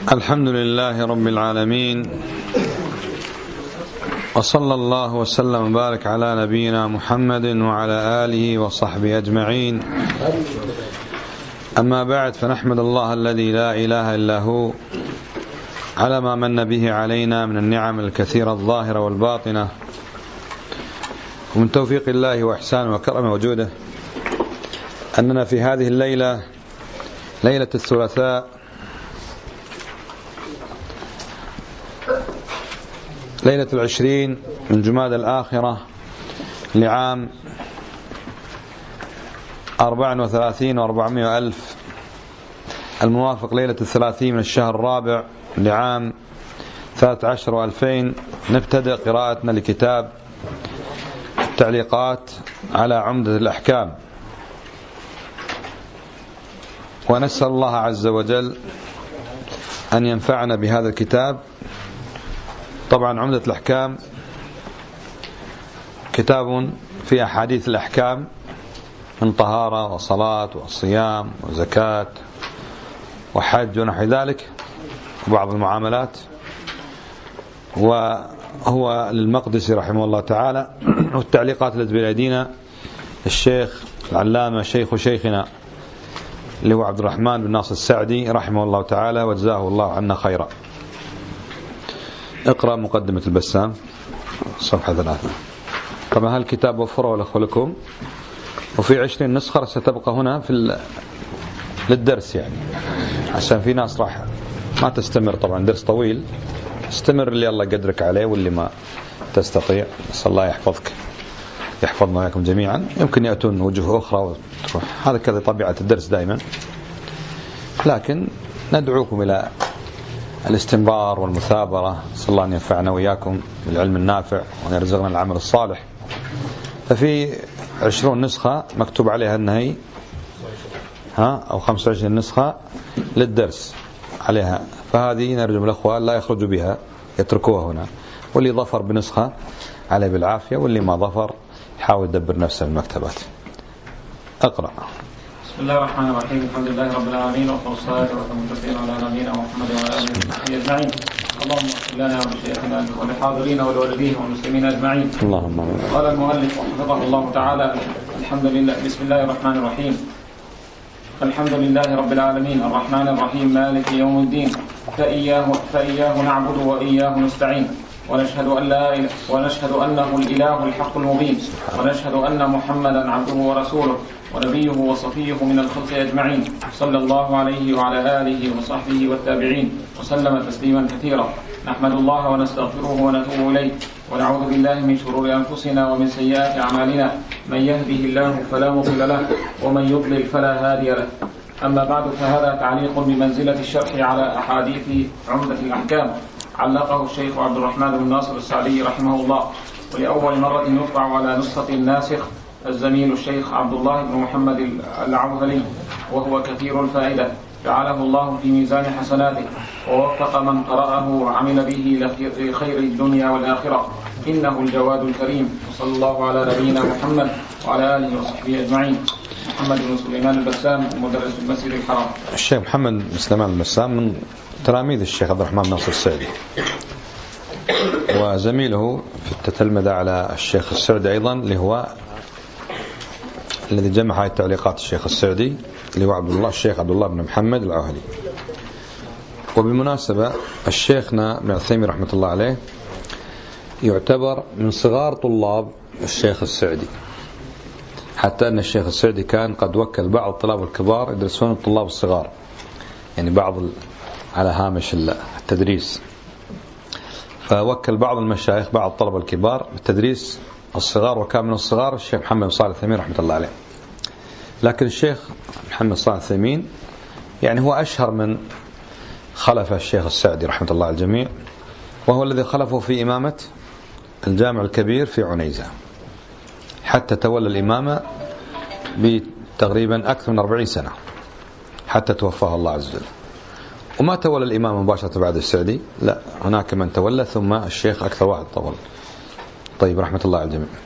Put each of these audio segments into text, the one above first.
الحمد لله رب العالمين، وصلى الله وسلم وبارك على نبينا محمد وعلى آله وصحبه أجمعين. أما بعد، فنحمد الله الذي لا إله إلا هو على ما من به علينا من النعم الكثيرة الظاهرة والباطنة، ومن توفيق الله وإحسانه وكرمه وجوده أننا في هذه الليلة، ليلة الثلاثاء، ليلة 20 من جمادى الآخرة لعام 34 و400 ألف، الموافق ليلة 30 من الشهر الرابع لعام 13 و2000، نبتدأ قراءتنا لكتاب التعليقات على عمدة الأحكام، ونسأل الله عز وجل أن ينفعنا بهذا الكتاب. طبعا عمدة الأحكام كتاب في أحاديث الأحكام من طهارة وصلاة وصيام وزكاة وحج ونحو ذلك وبعض المعاملات، وهو للمقدسي رحمه الله تعالى. والتعليقات التي بأيدينا الشيخ العلامة شيخ شيخنا اللي هو عبد الرحمن بن ناصر السعدي رحمه الله تعالى وجزاه الله عنا خيرا. اقرأ مقدمة البسام صفحة 3. طبعا هالكتاب وفره الأخوة لكم، وفي 20 نسخة ستبقى هنا في للدرس، يعني عشان في ناس راح ما تستمر. طبعا درس طويل، استمر اللي الله يقدرك عليه، واللي ما تستطيع نسأل الله يحفظك يحفظنا وياكم جميعا. يمكن يأتون وجوه أخرى وتروح، هذا كذا طبيعة الدرس دائما، لكن ندعوكم إلى الاستمرار والمثابرة. نسأل الله أن ينفعنا وإياكم بالعلم النافع وأن يرزقنا العمل الصالح. ففي 20 نسخة مكتوب عليها النهي أو 25 نسخة للدرس عليها، فهذه نرجو من الأخوة لا يخرجوا بها، يتركوها هنا، واللي ظفر بنسخة عليه بالعافية، واللي ما ظفر يحاول يدبر نفسه بالمكتبات. أقرأ. بسم الله الرحمن الرحيم. الحمد لله رب العالمين، والصلاة والسلام على نبينا محمد وعلى آله وصحبه أجمعين. اللهم اغفر لنا ولشيخنا وللحاضرين ولوالديه والمسلمين أجمعين. اللهم آمين. قال المؤلف وحفظه الله تعالى: الحمد لله. بسم الله الرحمن الرحيم. الحمد لله رب العالمين الرحمن الرحيم مالك يوم الدين، فإياه نعبد وإياه نستعين، ونشهد أنه الإله الحق المبين، ونشهد أن محمدا عبده ورسوله ونبيه وصفيه من الخلق أجمعين، صلى الله عليه وعلى آله وصحبه والتابعين وسلم تسليما كثيرا. نحمد الله ونستغفره ونتوب إليه، ونعوذ بالله من شرور أنفسنا ومن سيئات أعمالنا، من يهده الله فلا مضل له ومن يضلل فلا هادي له. أما بعد، فهذا تعليق بمنزلة الشرح على أحاديث عمدة الأحكام، علقه الشيخ عبد الرحمن بن ناصر السعدي رحمه الله، ولأول مرة يطبع على نسخة الناسخ الزميل الشيخ عبد الله بن محمد العوهلي، وهو كثير الفائدة، جعله الله في ميزان حسناته ووفق من قرأه وعمل به لخير الدنيا والآخرة، إنه الجواد الكريم. وصلى الله على نبينا محمد وعلى آله وصحبه أجمعين. محمد بن سليمان البسام، مدرس المسجد الحرام. الشيخ محمد بن سليمان البسام من تلاميذ الشيخ عبد الرحمن بن ناصر السعدي، وزميله في التتلمذة على الشيخ السعدي أيضا، اللي هو الذي جمع هذه التعليقات الشيخ السعدي، اللي هو الشيخ عبد الله بن محمد العوهلي. وبالمناسبة الشيخنا ابن عثيمين رحمة الله عليه يعتبر من صغار طلاب الشيخ السعدي، حتى أن الشيخ السعدي كان قد وكل بعض الطلاب الكبار يدرسون الطلاب الصغار، يعني بعض على هامش التدريس، فوكل بعض المشايخ بعض الطلبة الكبار بالتدريس الصغار، وكان من الصغار الشيخ محمد بن صالح الثمين رحمة الله عليه. لكن الشيخ محمد بن صالح الثمين يعني هو أشهر من خلف الشيخ السعدي رحمة الله على الجميع، وهو الذي خلفه في إمامة الجامع الكبير في عنيزة، حتى تولى الإمامة بتقريبا أكثر من 40 سنة حتى توفاه الله عز وجل. وما تولى الإمامة مباشرة بعد السعدي، لا، هناك من تولى ثم الشيخ أكثر واحد طول. طيب، رحمة الله على الجميع.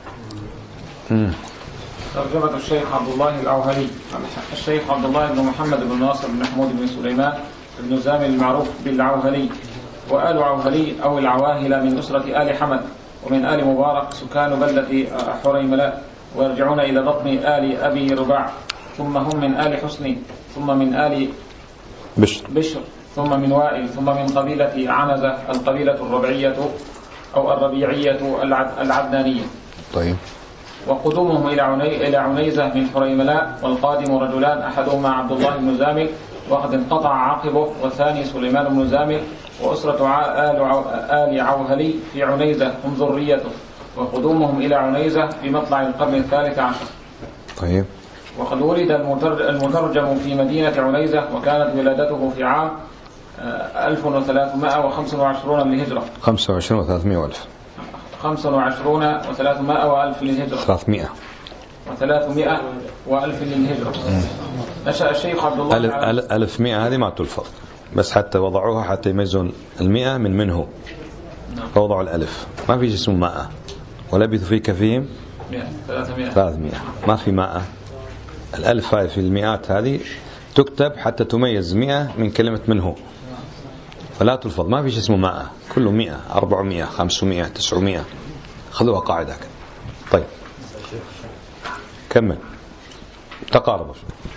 ترجمة الشيخ عبد الله العوهلي. الشيخ عبد الله بن محمد بن ناصر بن محمود بن سليمان بن زامل المعروف بالعوهلي. وآل عوهلي أو العواهل من أسرة آل حمد ومن آل مبارك سكان بلدة حريملاء، ويرجعون إلى بطن آل أبي رباع، ثم هم من آل حسن، ثم من آل بشر، ثم من وائل، ثم من قبيلة عنزة القبيلة الربيعية أو الربيعية العدنانية. طيب. وقدومهم إلى عنيزة من حريملاء، والقادم رجلان أحدهما عبد الله بن زامل وقد انقطع عاقبه، والثاني سليمان بن زامل، وأسرة آل عوهلي في عنيزة هم ذريته، وقدومهم إلى عنيزة في مطلع القرن الثالث عشر. طيب. وقد ولد المترجم في مدينة عنيزة، وكانت ولادته في عام 1325 للهجرة. 25 و300 وألف. 25 و300 وألف للهجرة. 300 وألف للهجرة. نشأ الشيخ عبد الله ألف 100 هذه ما تلفظ، بس حتى وضعوها حتى يميزون 100 من منه، فوضعوا الألف. ما في اسمه 100. ولبثوا في كفيهم 300. ما في 100. الألف هاي في المئات هذه تكتب حتى تميز 100 من كلمة منه، فلا تلفظ. ما فيش اسمه 100، كله 100 400 500 900. خذوها قاعدة. طيب كمل. تقارب.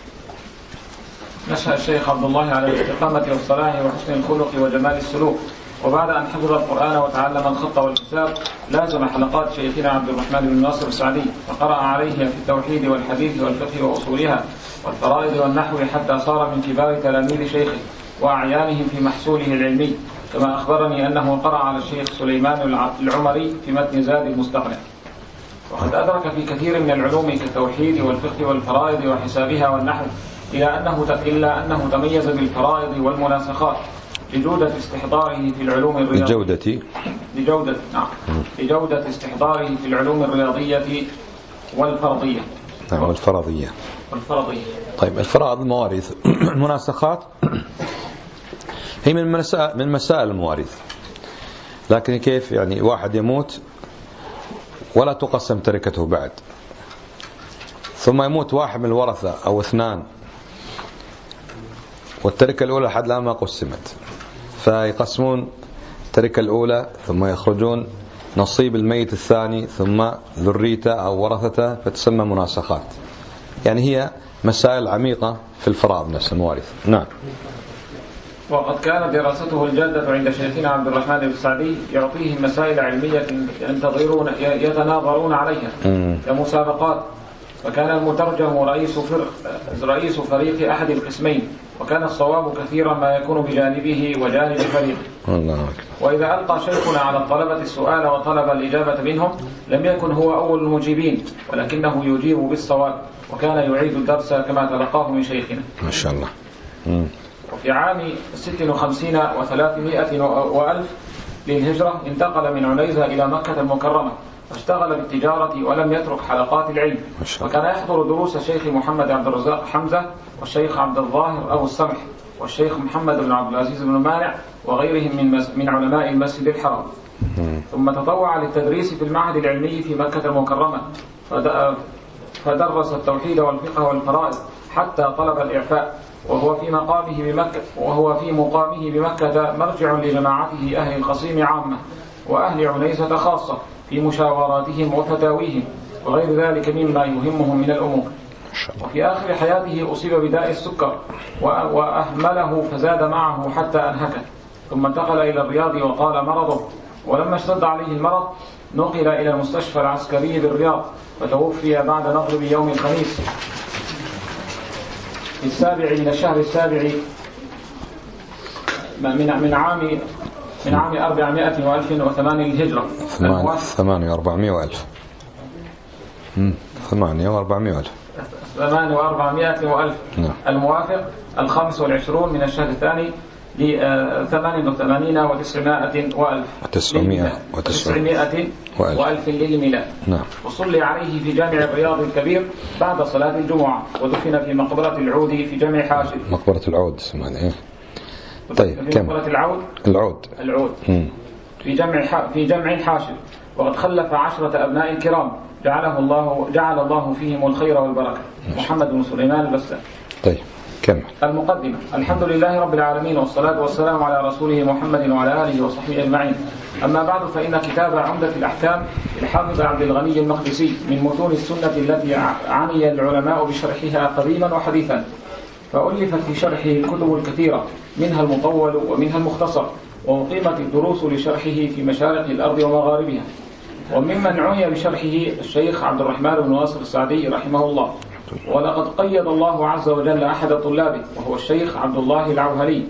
نشأ الشيخ عبد الله على الاستقامة والصلاح وحسن الخلق وجمال السلوك، وبعد أن حفظ القرآن وتعلم الخط والكتاب لازم حلقات شيخنا عبد الرحمن بن ناصر السعدي، فقرأ عليه في التوحيد والحديث والفقه وأصولها والفرائض والنحو، حتى صار من كبار تلاميذ شيخه وأعيانهم في محصوله العلمي. كما أخبرني أنه قرأ على الشيخ سليمان العمري في متن زاد المستقنع. وقد أدرك في كثير من العلوم كالتوحيد والفقه والفرائض وحسابها والنحو، إلا أنه تميز بالفرائض والمناسخات لجودة استحضاره في العلوم الرياضية. لجودة استحضاره في العلوم الرياضية والفرضية. والفرضية. طيب الفرائض المواريث. المناسخات هي من مسائل المواريث، لكن كيف يعني واحد يموت ولا تقسم تركته بعد، ثم يموت واحد من الورثة أو اثنان، والتركة الأولى لحد الآن ما قسمت، فيقسمون التركة الأولى ثم يخرجون نصيب الميت الثاني ثم ذريته أو ورثته، فتسمى مناسخات. يعني هي مسائل عميقة في الفرائض نفس المواريث. نعم. وقد كانت دراسته الجادة عند شيخنا عبد الرحمن بن السعدي يعطيهم مسائل علمية يتناظرون عليها كمسابقات، وكان المترجم رئيس فريق أحد القسمين، وكان الصواب كثيرا ما يكون بجانبه وجانب فريقه. وإذا ألقى شيخنا على الطلبة السؤال وطلب الإجابة منهم لم يكن هو أول المجيبين، ولكنه يجيب بالصواب، وكان يعيد الدرس كما تلقاه من شيخنا ما شاء الله. وفي عام 56 و300 وألف للهجرة انتقل من عنيزة إلى مكة المكرمة، فاشتغل بالتجارة ولم يترك حلقات العلم، وكان يحضر دروس الشيخ محمد عبد الرزاق حمزة والشيخ عبد الظاهر أبو السمح والشيخ محمد بن عبد العزيز بن مانع وغيرهم من علماء المسجد الحرام. ثم تطوع للتدريس في المعهد العلمي في مكة المكرمة، فدرس التوحيد والفقه والفرائض حتى طلب الإعفاء، وهو في مقامه بمكة مرجع لجماعته أهل القصيم عامة وأهل عنيزة خاصة في مشاوراتهم وفتاويهم وغير ذلك مما يهمهم من الأمور. وفي آخر حياته أصيب بداء السكر وأهمله فزاد معه حتى أنهكه، ثم انتقل إلى الرياض وطال مرضه، ولما اشتد عليه المرض نقل إلى المستشفى العسكري بالرياض، فتوفي بعد مغرب يوم الخميس في 7 من الشهر 7 من عام 408 للهجرة. 400 وألف. 400 وألف. الموافق 25 من الشهر الثاني ل 88 و900 وألف. 900 وألف للميلاد. نعم. وصلي عليه في جامع الرياض الكبير بعد صلاة الجمعة، ودفن في مقبرة العود في جامع حاشد. مقبرة العود اسمها إيه؟ طيب في مقبرة العود في جمع حاشد. وقد خلف 10 أبناء كرام جعل الله فيهم الخير والبركة. محمد بن سليمان البسام. طيب كمل. المقدمة. الحمد لله رب العالمين، والصلاة والسلام على رسوله محمد وعلى آله وصحبه أجمعين. أما بعد، فإن كتاب عمدة الأحكام للحافظ عبد الغني المقدسي من متون السنة التي عني العلماء بشرحها قديما وحديثا، فألفت في شرحه الكتب الكثيرة، منها المطول ومنها المختصر، وأقيمت الدروس لشرحه في مشارق الأرض ومغاربها. وممن عني بشرحه الشيخ عبد الرحمن بن ناصر السعدي رحمه الله. ولقد قيد الله عز وجل أحد طلابه وهو الشيخ عبد الله العوهري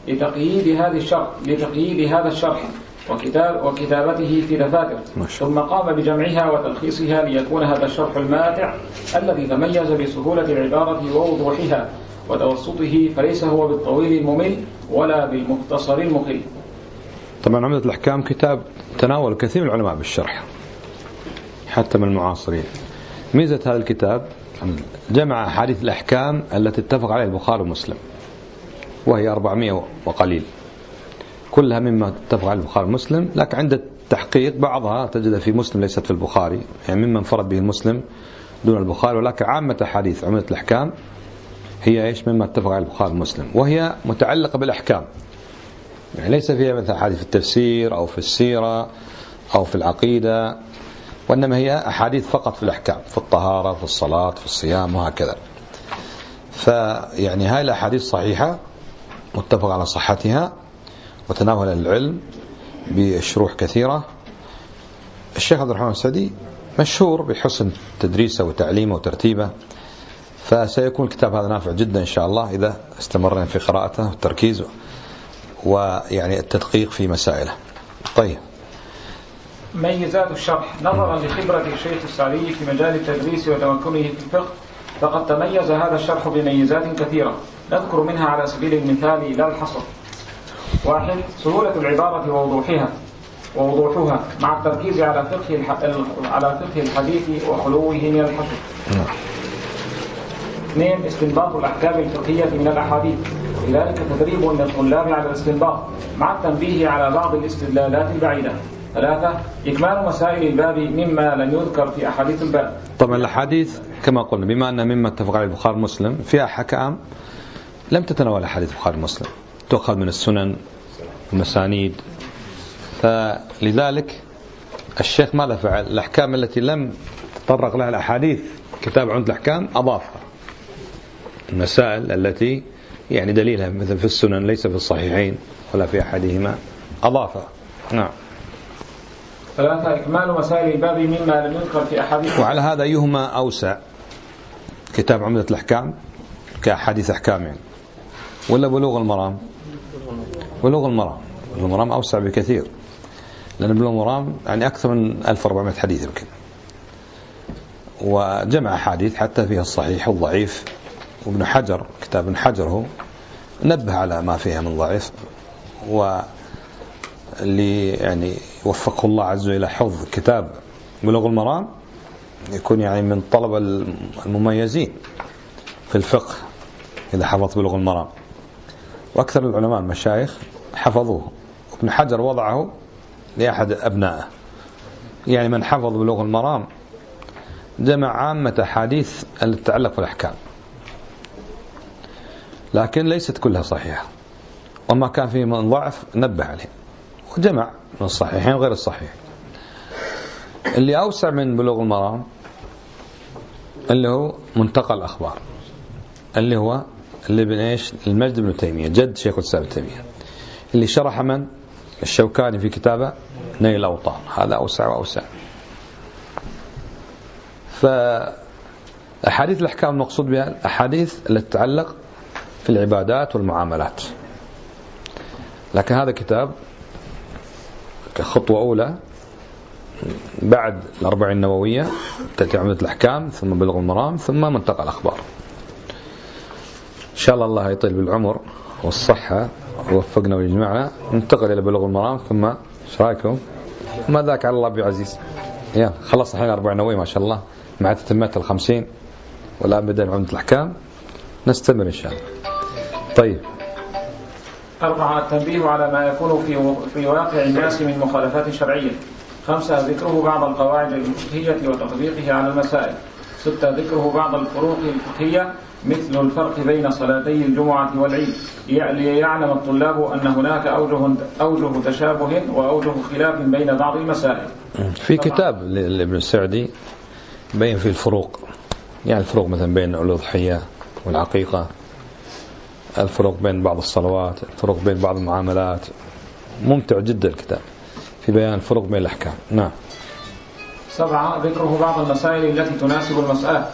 لتقييد هذا الشرح وكتابته في دفاتر، ثم قام بجمعها وتلخيصها ليكون هذا الشرح الماتع الذي تميز بسهولة العبارة ووضوحها وتوسطه، فليس هو بالطويل الممل ولا بالمختصر المخل. طبعا عمدة الأحكام كتاب تناول كثير من العلماء بالشرح حتى من المعاصرين. ميزة هذا الكتاب جمع أحاديث الأحكام التي اتفق عليها البخاري ومسلم، وهي 400 وقليل، كلها مما اتفق عليه البخاري ومسلم، لكن عند التحقيق بعضها تجد في مسلم ليست في البخاري، يعني مما انفرد به المسلم دون البخاري، ولكن عامة أحاديث عمدة الأحكام هي مما اتفق عليه البخاري ومسلم، وهي متعلقة بالأحكام، يعني ليس فيها مثل أحاديث في التفسير أو في السيرة أو في العقيدة، وإنما هي أحاديث فقط في الأحكام، في الطهارة، في الصلاة، في الصيام، وهكذا. فيعني هاي الأحاديث صحيحة متفق على صحتها، وتناول العلم بشروح كثيرة. الشيخ عبد الرحمن السعدي مشهور بحسن تدريسه وتعليمه وترتيبه، فسيكون الكتاب هذا نافع جدا إن شاء الله إذا استمرنا في قراءته والتركيز ويعني التدقيق في مسائله. طيب. ميزات الشرح. نظرا لخبرة الشيخ السعدي في مجال التدريس وتمكنه في الفقه، فقد تميز هذا الشرح بميزات كثيرة، نذكر منها على سبيل المثال لا الحصر. 1. سهولة العبارة ووضوحها مع التركيز على فقه الحديث وخلوه من الحصر. 2. استنباط الأحكام الفقهية من الأحاديث، لذلك تدريب للطلاب على الاستنباط مع التنبيه على بعض الاستدلالات البعيدة. 3. إكمال مسائل الباب مما لم يذكر في أحاديث الباب. طبعا الأحاديث كما قلنا بما أن مما اتفق عليه البخاري ومسلم فيها حكام لم تتناول أحاديث البخاري ومسلم، تؤخذ من السنن والمسانيد، فلذلك الشيخ ماذا فعل؟ الأحكام التي لم تطرق لها الأحاديث كتاب عمدة الأحكام أضافها، المسائل التي يعني دليلها مثل في السنن ليس في الصحيحين ولا في أحدهما أضافها. نعم. 3. إكمال مسائل الباب مما لم يذكر في أحاديث. وعلى هذا أيهما أوسع، كتاب عمدة الأحكام كأحاديث أحكام يعني، ولا بلوغ المرام؟ بلوغ المرام أوسع بكثير، لأن بلوغ المرام يعني أكثر من 1400 حديث يمكن، وجمع حديث حتى فيها الصحيح والضعيف. وابن حجر كتاب ابن حجر هو نبه على ما فيها من ضعيف، واللي يعني وفقه الله عز وجل حفظ كتاب بلوغ المرام يكون يعني من طلب المميزين في الفقه إذا حفظ بلوغ المرام، وأكثر العلماء المشايخ حفظوه، وابن حجر وضعه لأحد أبنائه، يعني من حفظ بلوغ المرام جمع عامة أحاديث التي تتعلق بالأحكام، لكن ليست كلها صحيحة، وما كان فيه من ضعف نبه عليه، وجمع من الصحيحين وغير الصحيح. اللي أوسع من بلوغ المرام اللي هو منتقى الأخبار، اللي هو اللي بن إيش المجد بن تيمية جد شيخ الإسلام ابن تيمية، اللي شرح من الشوكاني في كتابه نيل الأوطار، هذا أوسع وأوسع. فأحاديث الأحكام المقصود بها الأحاديث التي تتعلق في العبادات والمعاملات، لكن هذا كتاب كخطوة أولى بعد الأربعين النووية تأتي عمدة الأحكام، ثم بلوغ المرام، ثم منتقى الأخبار. إن شاء الله يطيل بالعمر والصحة ووفقنا ويجمعنا، ننتقل إلى بلوغ المرام، ثم ايش رايكم؟ ما ذاك على الله بعزيز. يلا خلص الحين 40 نووية ما شاء الله مع تتمات 50، والآن بدأ عمدة الأحكام، نستمر إن شاء الله. طيب. 4. التنبيه على ما يكون في واقع الناس من مخالفات شرعية. 5. ذكره بعض القواعد الفقهية وتطبيقها على المسائل. 6. ذكره بعض الفروق الفقهية مثل الفرق بين صلاتي الجمعة والعيد، ليعلم الطلاب أن هناك أوجه تشابه وأوجه خلاف بين بعض المسائل. في كتاب لابن السعدي بين في الفروق، يعني الفروق مثلا بين الأضحية والعقيقة، الفروق بين بعض الصلوات، الفروق بين بعض المعاملات، ممتع جدا الكتاب في بيان الفروق بين الأحكام. نعم. 7 ذكره بعض المسائل التي تناسب المسألة،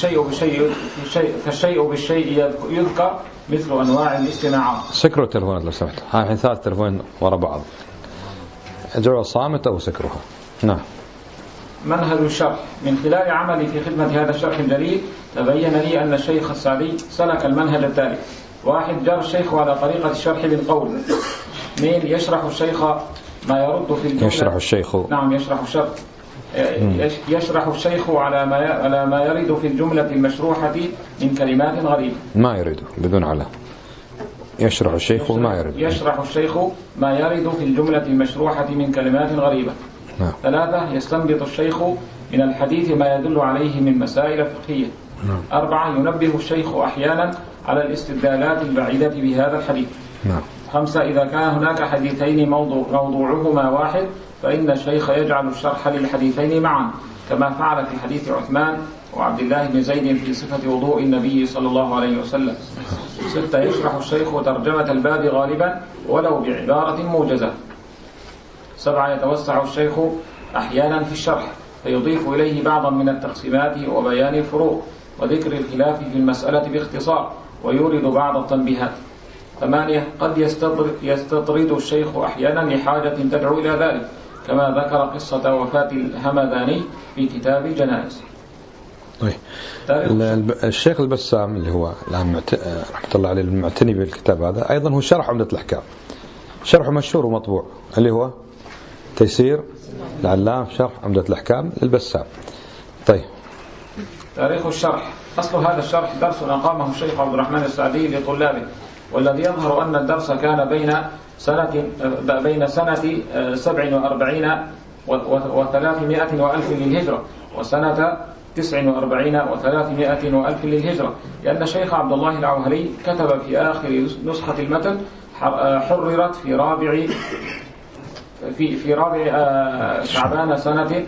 فالشيء بالشيء يذكر مثل أنواع الاستماعات. سكروا التلفونات لو سمحت، الحين 3 تلفون ورا بعض، اجعلوا صامت أو سكروها. نعم. منهج الشرح. من خلال عملي في خدمة هذا الشرح الجليل تبين لي أن الشيخ السعدي سلك المنهج التالي: 1. جرى الشيخ على طريقة الشرح بالقول. 2. يشرح الشيخ ما يرد في الجملة. يشرح الشيخ. نعم، يشرح الشيخ على ما يرد في الجملة المشروحة من كلمات غريبة. ما يرد بدون على. يشرح الشيخ ما يرد. يشرح الشيخ ما يرد في الجملة المشروحة من كلمات غريبة. 3. يستنبط الشيخ من الحديث ما يدل عليه من مسائل فقهية. 4. ينبه الشيخ أحيانا على الاستدلالات البعيدة بهذا الحديث. 5. إذا كان هناك حديثين موضوعهما واحد فإن الشيخ يجعل الشرح للحديثين معا، كما فعل في حديث عثمان وعبد الله بن زيد في صفة وضوء النبي صلى الله عليه وسلم. 6. يشرح الشيخ ترجمة الباب غالبا ولو بعبارة موجزة. 7. يتوسع الشيخ أحيانا في الشرح فيضيف إليه بعضا من التقسيمات وبيان الفروق وذكر الخلاف في المسألة باختصار ويورد بعض التنبيهات. 8. قد يستطرد الشيخ أحيانا لحاجة تدعو إلى ذلك، كما ذكر قصة وفاة الهمداني في كتاب الجنائز. طيب. الشيخ البسام اللي هو الآن رحمة الله عليه المعتني بالكتاب هذا أيضا هو شرح عمدة الأحكام، شرح مشهور ومطبوع اللي هو تيسير العلام شرح عمدة الأحكام للبسام. طيب. تاريخ الشرح. أصل هذا الشرح درس أقامه الشيخ عبد الرحمن السعدي لطلابه، والذي يظهر أن الدرس كان بين سنة 47 و300 وألف للهجرة وسنة 49 و300 وألف للهجرة، لأن الشيخ عبد الله العوهلي كتب في آخر نسخة المتن حررت في رابع شعبان سنة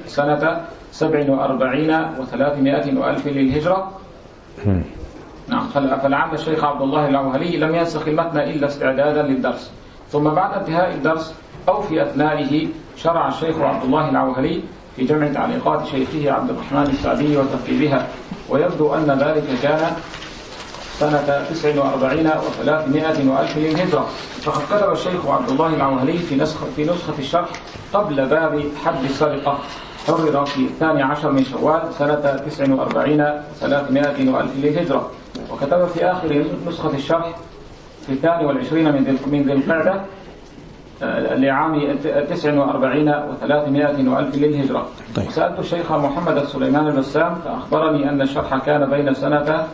47 و300 وألف للهجرة. نعم. فلعل الشيخ عبد الله العوهلي لم ينسخ المتن إلا استعدادا للدرس، ثم بعد انتهاء الدرس أو في أثنائه شرع الشيخ عبد الله العوهلي في جمع تعليقات شيخه عبد الرحمن السعدي وترتيبها، ويبدو أن ذلك كان سنة 49 و300 وألف للهجرة. فقد كتب الشيخ عبد الله العوهلي في نسخة الشرح قبل باب حد السرقة، حرر في 12 من شوال سنة 49 و300 وألف للهجرة، وكتب في آخر نسخة الشرح في 22 من ذي القعدة لعام 49 و300 وألف للهجرة. طيب. سألت الشيخ محمد السليمان البسام فأخبرني أن الشرح كان بين سنة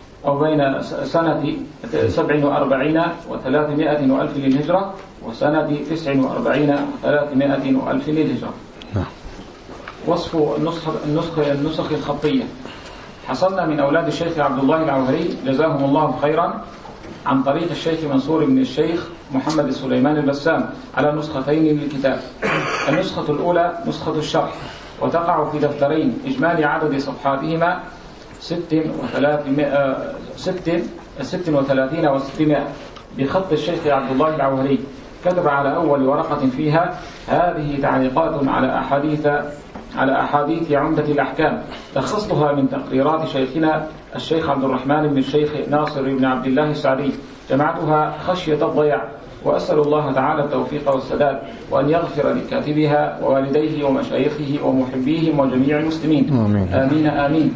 47 و300 وألف للهجرة وسنة 49 و300 وألف للهجرة. وصف النسخ الخطية. حصلنا من أولاد الشيخ عبد الله العوهري جزاهم الله خيرا عن طريق الشيخ منصور بن الشيخ محمد السليمان البسام على نسختين للكتاب. النسخة الأولى نسخة الشرح، وتقع في دفترين إجمالي عدد صفحاتهما 36 و600 بخط الشيخ عبد الله العوهري. كتب على أول ورقة فيها: هذه تعليقات على أحاديث عمدة الأحكام تخصصها من تقريرات شيخنا الشيخ عبد الرحمن بن الشيخ ناصر بن عبد الله السعدي، جمعتها خشية الضياع، وأسأل الله تعالى التوفيق والسداد، وأن يغفر لكاتبها ووالديه ومشايخه ومحبيهم وجميع المسلمين. آمين آمين آمين.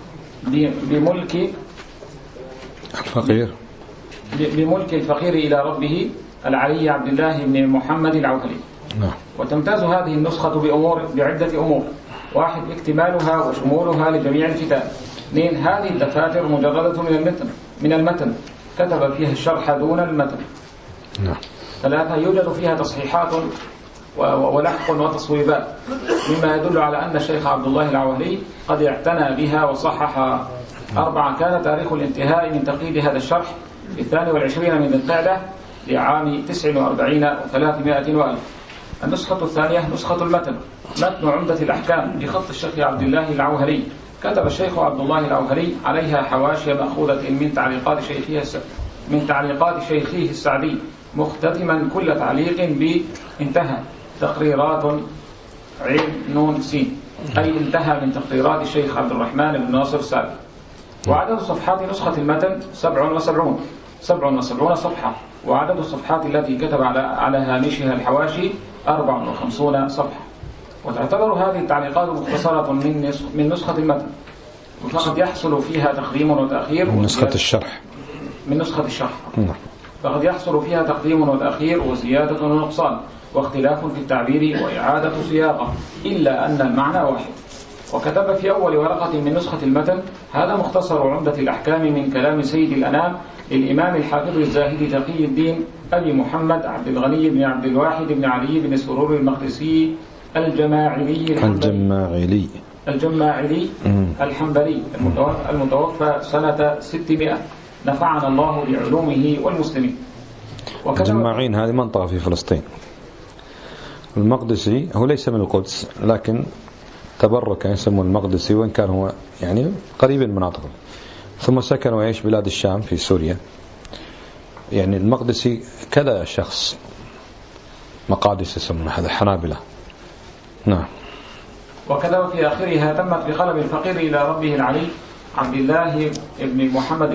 بملك الفقير إلى ربه العلي عبد الله بن محمد العوهلي. وتمتاز هذه النسخة بعدة أمور: 1. اكتمالها وشمولها لجميع الكتاب. 2. هذه الدفاتر مجردة من المتن كتب فيها الشرح دون المتن. 3. يوجد فيها تصحيحات ولحق وتصويبات، مما يدل على أن الشيخ عبد الله العوهلي قد اعتنى بها وصحح 4. كان تاريخ الانتهاء من تقييد هذا الشرح في 22 من ذي القعدة لعام 49 و300 وألف. النسخة الثانية نسخة المتن، متن عمدة الأحكام بخط الشيخ عبد الله العوهري. كتب الشيخ عبد الله العوهري عليها حواشي مأخوذة من تعليقات شيخه السعدي، مختتما كل تعليق بانتهى تقريرات عين نون سين، أي انتهى من تقريرات الشيخ عبد الرحمن بن ناصر السعدي. وعدد صفحات نسخة المتن 77 صفحة، وعدد الصفحات التي كتب على هامشها الحواشي 54 صفحة. وتعتبر هذه التعليقات مختصرة من نسخة المتن، وفقد يحصل فيها تقديم وتأخير من نسخة الشرح فقد يحصل فيها تقديم وتأخير وزيادة ونقصان واختلاف في التعبير وإعادة صياغة، إلا أن المعنى واحد. وكتب في أول ورقة من نسخة المتن: هذا مختصر عمدة الأحكام من كلام سيد الأنام للإمام الحافظ الزاهد تقي الدين أبي محمد عبد الغني بن عبد الواحد بن علي بن سرور المقدسي الجماعلي الحنبلي المتوفى سنة 600. نفعنا الله بعلومه والمسلمين. الجماعين هذه منطقة في فلسطين. المقدسي هو ليس من القدس، لكن تبرك يسمى المقدسي، وإن كان هو يعني قريب من مناطقه. ثم سكن ويعيش بلاد الشام في سوريا. يعني المقدسي كذا شخص، مقادس يسمى هذا حنابلة. نعم. وكذا في آخرها تمت بقلم الفقير إلى ربه العلي عبد الله بن محمد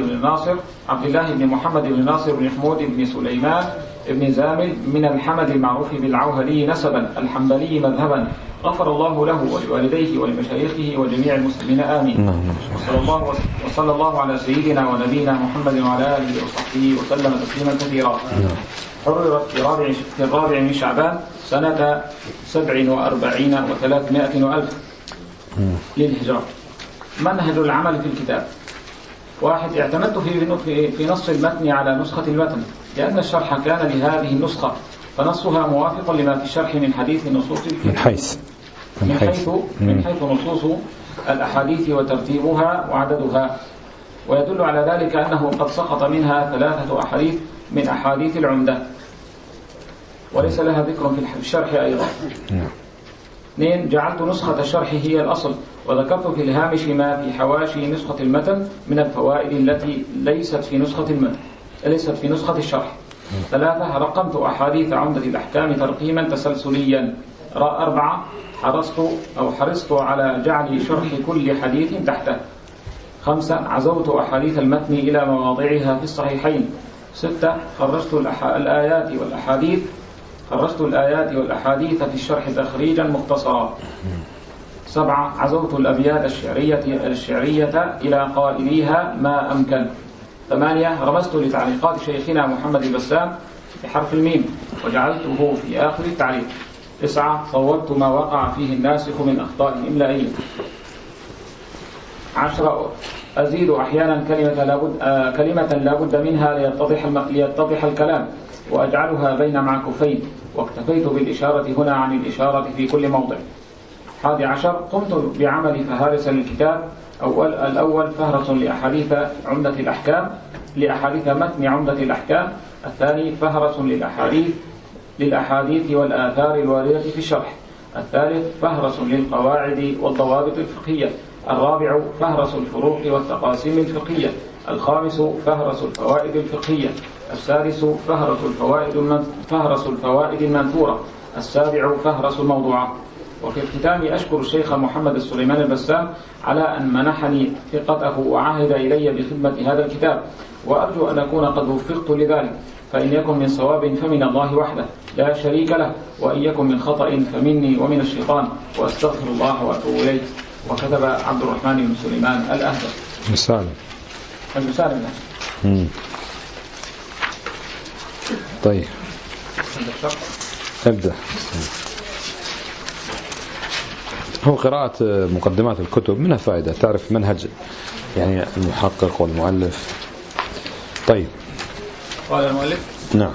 بن ناصر بن حمود بن سليمان بن زامل من الحمد المعروف بالعوهري نسبا، الحنبلي مذهبا، غفر الله له ولوالديه ولمشايخه وجميع المسلمين آمين. وصلى الله على سيدنا ونبينا محمد وعلى آله وصحبه وسلم تسليما كثيرا. حررت في الرابع من شعبان سنة 47 و300 وألف للهجرة. منهج العمل في الكتاب: 1. اعتمدت في نص المتن على نسخة المتن، لأن الشرح كان لهذه النسخة، فنصها موافق لما في الشرح من حديث النصوص من حيث نصوص الأحاديث وترتيبها وعددها. ويدل على ذلك أنه قد سقط منها 3 أحاديث من أحاديث العمدة، وليس لها ذكر في الشرح أيضا. 2. جعلت نسخة الشرح هي الأصل، وذكرت في الهامش ما في حواشي نسخة المتن من الفوائد التي ليست في نسخة الشرح. 3. رقمت أحاديث عمدة الأحكام ترقيما تسلسليا. 4. حرصت على جعل شرح كل حديث تحته. 5. عزوت أحاديث المتن إلى مواضعها في الصحيحين. 6. خرجت الآيات والأحاديث في الشرح تخريجا مختصرا. 7. عزوت الأبيات الشعرية إلى قائليها ما أمكن. 8. رمزت لتعليقات شيخنا محمد البسام بحرف الميم وجعلته في آخر التعليق. 9. صوبت ما وقع فيه الناسخ من أخطاء إملائية. 10. أزيد أحيانا كلمة لا بد منها ليتضح الكلام، وأجعلها بين معكوفين، واكتفيت بالإشارة هنا عن الإشارة في كل موضع. 11. قمت بعمل فهارس للكتاب. الأول فهرس لأحاديث متن عمدة الأحكام. الثاني فهرس للأحاديث والآثار الواردة في الشرح. الثالث فهرس للقواعد والضوابط الفقهية. الرابع فهرس الفروق والتقاسيم الفقهية. الخامس فهرس الفوائد الفقهية. السادس فهرس الفوائد المنثورة. السابع فهرس الموضوعات. وفي الختام أشكر الشيخ محمد السليمان البسام على أن منحني ثقته وعهد إلي بخدمة هذا الكتاب، وأرجو أن أكون قد وفقت لذلك، فإن يكن من صواب فمن الله وحده لا شريك له، وإن يكن من خطأ فمني ومن الشيطان، وأستغفر الله وأتوب إليه. وكتب عبد الرحمن بن سليمان الأهدى. المسالم. طيب ابدأ. هو قراءة مقدمات الكتب منها فائدة، تعرف منهج يعني المحقق والمؤلف. طيب. قال المؤلف. نعم.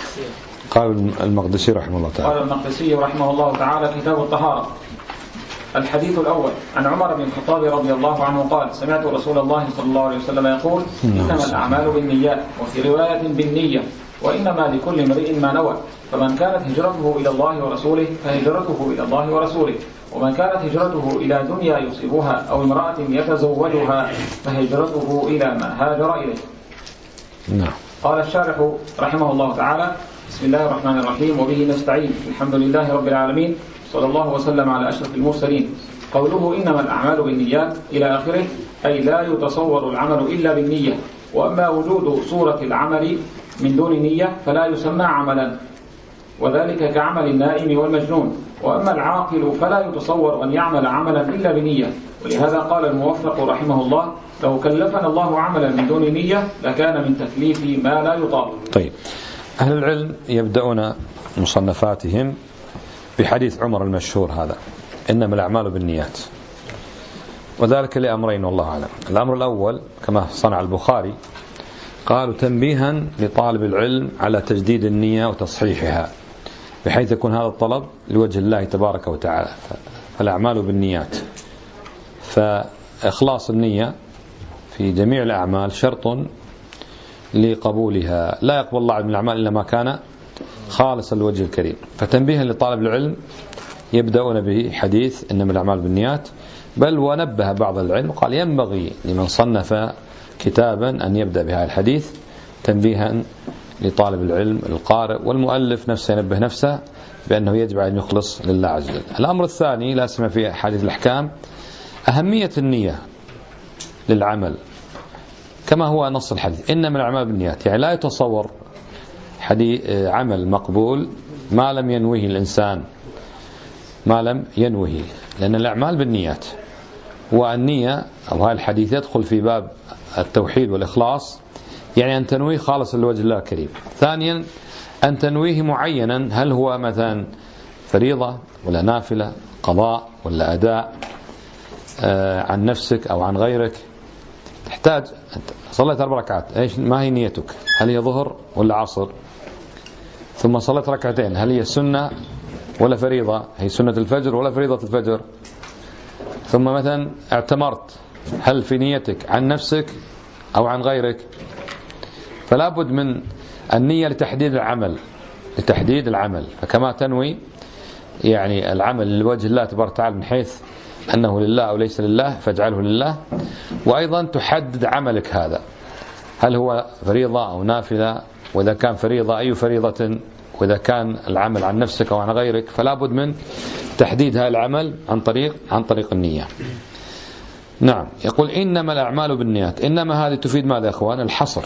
قال المقدسي رحمه الله تعالى. قال المقدسي رحمه الله تعالى: كتاب الطهارة. الحديث الأول عن عمر بن الخطاب رضي الله عنه قال: سمعت رسول الله صلى الله عليه وسلم يقول: إنما الأعمال بالنيات، وفي رواية بالنية، وإنما لكل امرئ ما نوى، فمن كانت هجرته إلى الله ورسوله فهجرته إلى الله ورسوله، ومن كانت هجرته إلى دنيا يصيبها أو امرأة يتزوجها فهجرته إلى ما هاجر إليه. قال الشارح رحمه الله تعالى: بسم الله الرحمن الرحيم، وبه نستعين، الحمد لله رب العالمين، صلى الله وسلم على أشرف المرسلين. قوله إنما الأعمال بالنيات إلى آخره، أي لا يتصور العمل إلا بالنية، وأما وجود صورة العمل من دون نية فلا يسمى عملا، وذلك كعمل النائم والمجنون. وأما العاقل فلا يتصور أن يعمل عملا إلا بنية، ولهذا قال الموفق رحمه الله: لو كلفنا الله عملا من دون نية لكان من تكليف ما لا يطاق. طيب، أهل العلم يبدأون مصنفاتهم بحديث عمر المشهور هذا: إنما الأعمال بالنيات، وذلك لأمرين والله أعلم. الأمر الأول كما صنع البخاري، قالوا تنبيها لطالب العلم على تجديد النية وتصحيحها، بحيث يكون هذا الطلب لوجه الله تبارك وتعالى. فالأعمال بالنيات، فإخلاص النية في جميع الأعمال شرط لقبولها، لا يقبل الله من الأعمال إلا ما كان خالصا لوجه الكريم. فتنبيها لطالب العلم يبدأون به حديث إنما الأعمال بالنيات، بل ونبه بعض العلم قال ينبغي لمن صنف كتابا أن يبدأ بهذا الحديث تنبيها لطالب العلم القارئ، والمؤلف نفسه ينبه نفسه بأنه يجب أن يخلص لله عز وجل. الأمر الثاني لا سيما في حديث الأحكام أهمية النية للعمل، كما هو نص الحديث إنما الأعمال بالنيات، يعني لا يتصور عمل مقبول ما لم ينوه الإنسان، ما لم ينوه، لأن الأعمال بالنيات. والنية أو هذا الحديث يدخل في باب التوحيد والإخلاص، يعني أن تنويه خالص لوجه الله الكريم. ثانيا أن تنويه معينا، هل هو مثلا فريضة ولا نافلة، قضاء ولا أداء عن نفسك أو عن غيرك. تحتاج صليت 4 ركعات، ايش ما هي نيتك؟ هل هي ظهر ولا عصر؟ ثم صليت 2 ركعتين، هل هي سنة ولا فريضة؟ هي سنة الفجر ولا فريضة الفجر؟ ثم مثلا اعتمرت، هل في نيتك عن نفسك أو عن غيرك؟ فلا بد من النية لتحديد العمل، فكما تنوي يعني العمل لوجه الله تبارك وتعالى من حيث أنه لله أو ليس لله فاجعله لله، وأيضا تحدد عملك هذا هل هو فريضة أو نافلة، وإذا كان فريضة أي فريضة، وإذا كان العمل عن نفسك أو عن غيرك، فلا بد من تحديد هذا العمل عن طريق النية. نعم، يقول إنما الأعمال بالنيات. إنما هذه تفيد ماذا يا أخوان؟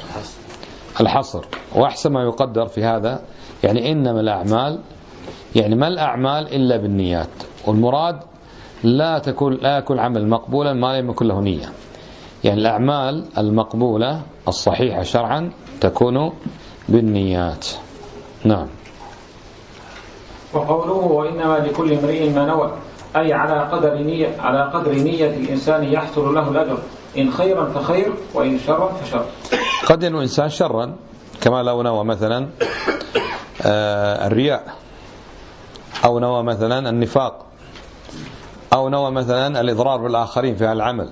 الحصر، وأحسن ما يقدر في هذا يعني إنما الأعمال، يعني ما الأعمال إلا بالنيات، والمراد لا يكون عمل مقبولا ما لم يكن له نية، يعني الأعمال المقبولة الصحيحة شرعا تكون بالنيات. نعم. وقوله وإنما لكل امرئ ما نوى، أي على قدر نية الإنسان يحصل له الأجر، إن خيرا فخير وإن شرا فشر. قد ينوي إنسان شرا، كما لو نوى مثلا الرياء، أو نوى مثلا النفاق، أو نوى مثلا الإضرار بالآخرين في العمل،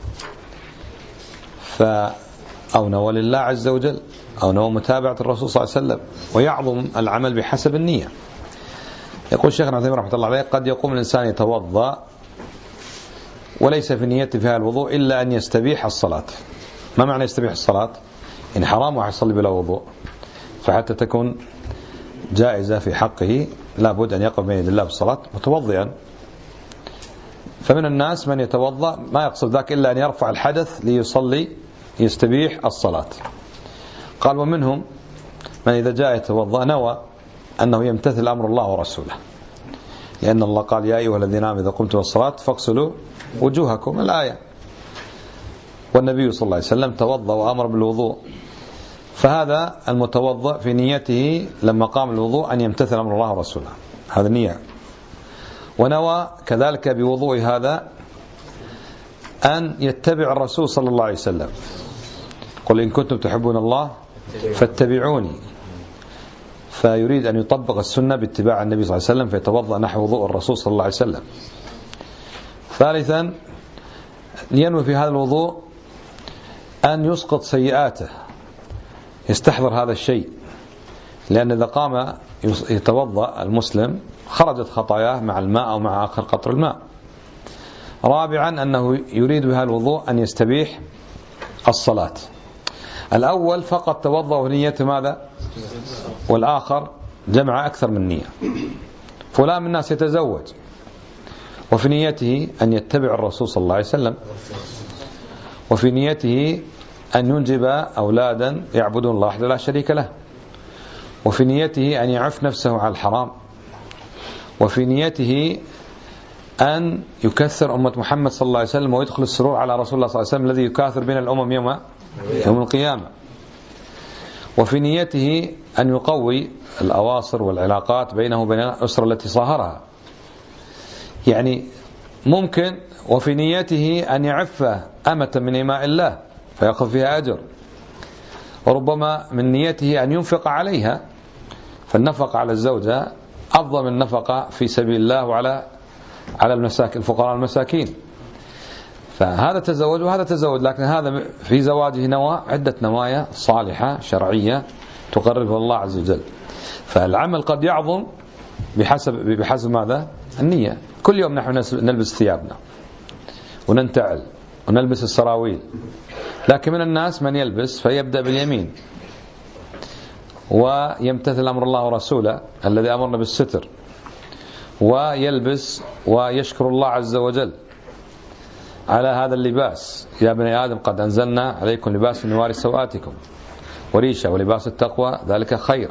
أو نوى لله عز وجل، أو نوى متابعة الرسول صلى الله عليه وسلم، ويعظم العمل بحسب النية. يقول شيخنا عثيمين رحمة الله عليه: قد يقوم الإنسان يتوضأ وليس في نيته في هذا الوضوء إلا أن يستبيح الصلاة. ما معنى يستبيح الصلاة؟ إن حرام واحد يصلي بلا وضوء، فحتى تكون جائزة في حقه لابد أن يقف بين يدي الله بالصلاة متوضئا. فمن الناس من يتوضأ ما يقصد ذاك إلا أن يرفع الحدث ليصلي يستبيح الصلاة. قال: ومنهم من إذا جاء يتوضأ نوى أنه يمتثل أمر الله ورسوله، لأن الله قال: يا أيها الذين آمنوا إذا قمتم الصلاة فاغسلوا وجوهكم، الآية. والنبي صلى الله عليه وسلم توضأ وأمر بالوضوء، فهذا المتوضأ في نيته لما قام الوضوء أن يمتثل أمر الله ورسوله، هذا النية. ونوى كذلك بوضوء هذا أن يتبع الرسول صلى الله عليه وسلم، قل إن كنتم تحبون الله فاتبعوني، فيريد أن يطبق السنة باتباع النبي صلى الله عليه وسلم، فيتوضأ نحو وضوء الرسول صلى الله عليه وسلم. ثالثا ينوي في هذا الوضوء أن يسقط سيئاته، يستحضر هذا الشيء، لأن إذا قام يتوضأ المسلم خرجت خطاياه مع الماء أو مع آخر قطر الماء. رابعا أنه يريد بهذا الوضوء أن يستبيح الصلاة. الأول فقط توضأ ونية ماذا؟ والآخر جمع أكثر من نية. فلان من الناس يتزوج وفي نيته أن يتبع الرسول صلى الله عليه وسلم، وفي نيته أن ينجب أولادا يعبدون الله وحده لا شريك له، وفي نيته أن يعف نفسه على الحرام، وفي نيته أن يكثر أمة محمد صلى الله عليه وسلم ويدخل السرور على رسول الله صلى الله عليه وسلم الذي يكاثر بين الأمم يوم القيامة، وفي نيته أن يقوي الأواصر والعلاقات بينه وبين الأسرة التي صاهرها. يعني ممكن وفي نيته أن يعف أمة من إماء الله فيأخذ فيها أجر، وربما من نيته أن ينفق عليها، فالنفقة على الزوجة أفضل من النفقة في سبيل الله وعلى المساكين الفقراء المساكين. فهذا تزوج وهذا تزوج، لكن هذا في زواجه نوى عدة نوايا صالحة شرعية تقربه الله عز وجل. فالعمل قد يعظم بحسب ماذا؟ النية. كل يوم نحن نلبس ثيابنا وننتعل ونلبس السراويل، لكن من الناس من يلبس فيبدأ باليمين ويمتثل أمر الله ورسوله الذي أمرنا بالستر، ويلبس ويشكر الله عز وجل على هذا اللباس. يا بني آدم قد أنزلنا عليكم لباس يواري سوآتكم وريشة ولباس التقوى ذلك خير.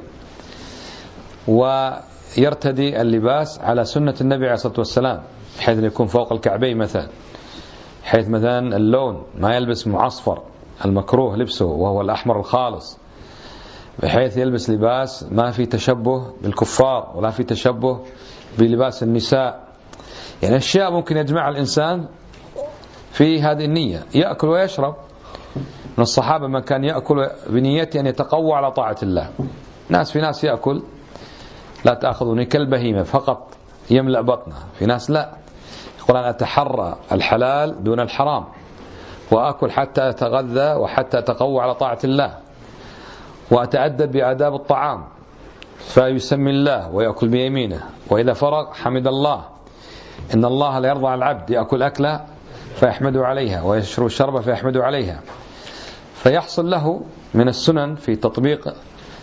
ويرتدي اللباس على سنة النبي عليه الصلاة والسلام، بحيث أن يكون فوق الكعبين مثلا، حيث مثلا اللون ما يلبس معصفر المكروه لبسه وهو الأحمر الخالص، بحيث يلبس لباس ما في تشبه بالكفار ولا في تشبه بلباس النساء. يعني أشياء ممكن يجمع الإنسان في هذه النية. يأكل ويشرب، من الصحابة من كان يأكل بنيته أن يتقوى على طاعة الله. في ناس يأكل لا تأخذني كالبهيمة فقط يملأ بطنه، في ناس لا، يقول أنا أتحرى الحلال دون الحرام، وأكل حتى أتغذى وحتى أتقوى على طاعة الله، وأتأدب بآداب الطعام، فيسمي الله ويأكل بيمينه، وإذا فرغ حمد الله. إن الله لا يرضى على العبد يأكل أكله فيحمده عليها ويشرب شربه فيحمده عليها. فيحصل له من السنن في تطبيق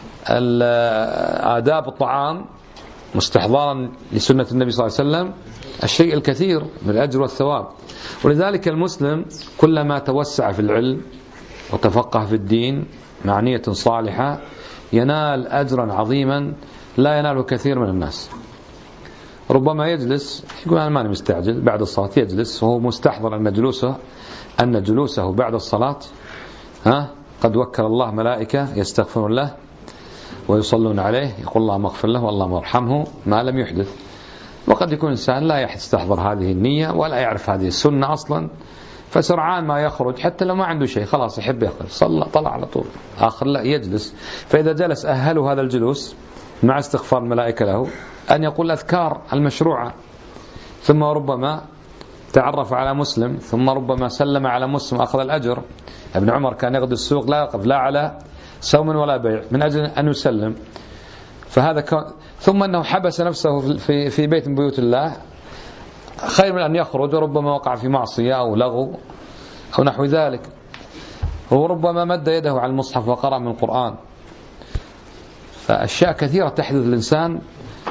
آداب الطعام مستحضرا لسنة النبي صلى الله عليه وسلم الشيء الكثير من الأجر والثواب. ولذلك المسلم كلما توسع في العلم وتفقه في الدين مع نية صالحة ينال أجرا عظيما لا يناله كثير من الناس. ربما يجلس يقول أنا ماني مستعجل، بعد الصلاة يجلس وهو مستحضر أن جلوسه بعد الصلاة قد وكل الله ملائكة يستغفرون له ويصلون عليه، يقول اللهم اغفر له واللهم ارحمه ما لم يحدث. وقد يكون إنسان لا يستحضر هذه النية ولا يعرف هذه السنة أصلا، فسرعان ما يخرج حتى لو ما عنده شيء خلاص يحب يخرج، صلى طلع على طول، آخر لا يجلس. فإذا جلس أهله هذا الجلوس مع استغفار الملائكة له أن يقول الأذكار المشروعة، ثم ربما تعرف على مسلم، ثم ربما سلم على مسلم أخذ الأجر. ابن عمر كان يغدو السوق لا يقف لا على سوم ولا بيع من أجل أن يسلم. فهذا ثم أنه حبس نفسه في بيت من بيوت الله خير من أن يخرج وربما وقع في معصية أو لغو أو نحو ذلك. وربما مد يده على المصحف وقرأ من القرآن. فأشياء كثيرة تحدث الإنسان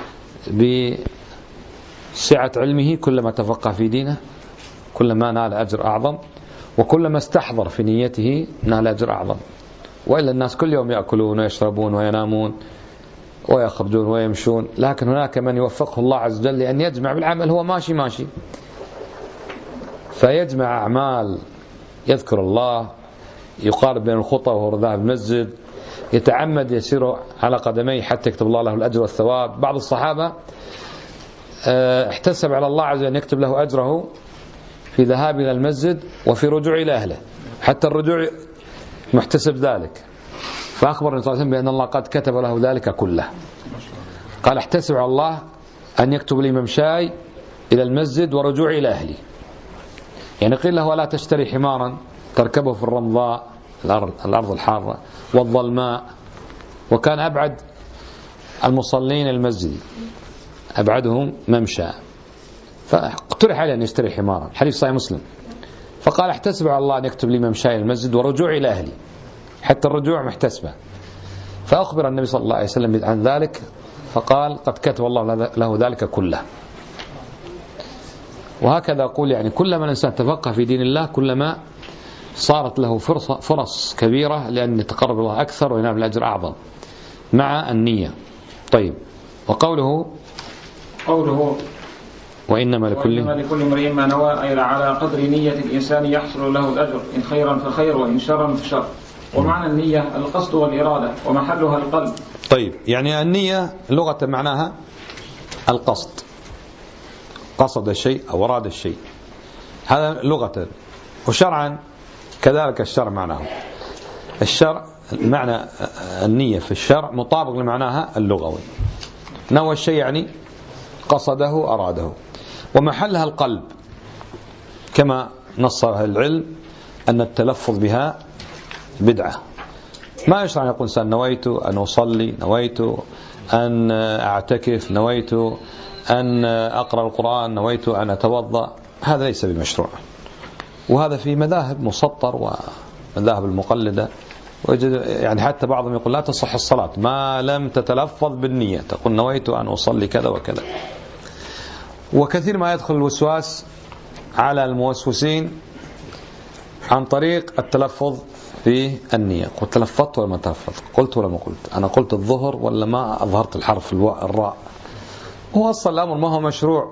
بسعة علمه، كلما تفقه في دينه كلما نال أجر أعظم، وكلما استحضر في نيته نال أجر أعظم. وإلا الناس كل يوم يأكلون ويشربون وينامون ويخرجون ويمشون، لكن هناك من يوفقه الله عز وجل لأن يجمع بالعمل، هو ماشي فيجمع أعمال، يذكر الله، يقارب بين الخطى وهو ذاهب المسجد، يتعمد يسير على قدميه حتى يكتب الله له الأجر والثواب. بعض الصحابة احتسب على الله عز وجل أن يكتب له أجره في ذهاب إلى المسجد وفي رجوع إلى أهله، حتى الرجوع محتسب ذلك. فأخبر النبي صلى الله عليه وسلم بأن الله قد كتب له ذلك كله. قال احتسب على الله أن يكتب لي ممشاي إلى المسجد ورجوعي إلى أهلي. يعني قيل له ولا تشتري حمارا تركبه في الرمضاء الأرض الحارة والظلماء، وكان أبعد المصلين المسجد أبعدهم ممشى، فاقترح عليه أن يشتري حمارا، حديث صحيح مسلم، فقال احتسب على الله أن يكتب لي ممشاي المسجد ورجوعي إلى أهلي، حتى الرجوع محتسبة. فأخبر النبي صلى الله عليه وسلم عن ذلك فقال قد كتب الله له ذلك كله. وهكذا أقول يعني كلما الإنسان تفقه في دين الله كلما صارت له فرص كبيرة لأن يتقرب الله أكثر وينال الأجر أعظم مع النية. طيب، وقوله وإنما لكل امرئ ما نوى، أي على قدر نية الإنسان يحصل له الأجر، إن خيرا فخير وإن شرا فشر. ومعنى النية القصد والإرادة ومحلها القلب. طيب، يعني النية لغة معناها القصد، قصد الشيء أو أراد الشيء، هذا لغة. وشرعا كذلك الشرع معناه، الشرع معنى النية في الشرع مطابق لمعناها اللغوي، نوى الشيء يعني قصده أراده. ومحلها القلب كما نص أهل العلم أن التلفظ بها بدعة. ما يشرع أن يقول إنسان نويت أن أصلي، نويت أن أعتكف، نويت أن أقرأ القرآن، نويت أن أتوضأ، هذا ليس بمشروع. وهذا في مذاهب مسطر ومذاهب المقلدة، يعني حتى بعضهم يقول لا تصح الصلاة ما لم تتلفظ بالنية، تقول نويت أن أصلي كذا وكذا. وكثير ما يدخل الوسواس على الموسوسين عن طريق التلفظ في النية. قلت تلفظت ولا ما تلفظت، قلت ولا ما قلت، أنا قلت الظهر ولا ما أظهرت الحرف الراء. هو أصل الأمر ما هو مشروع.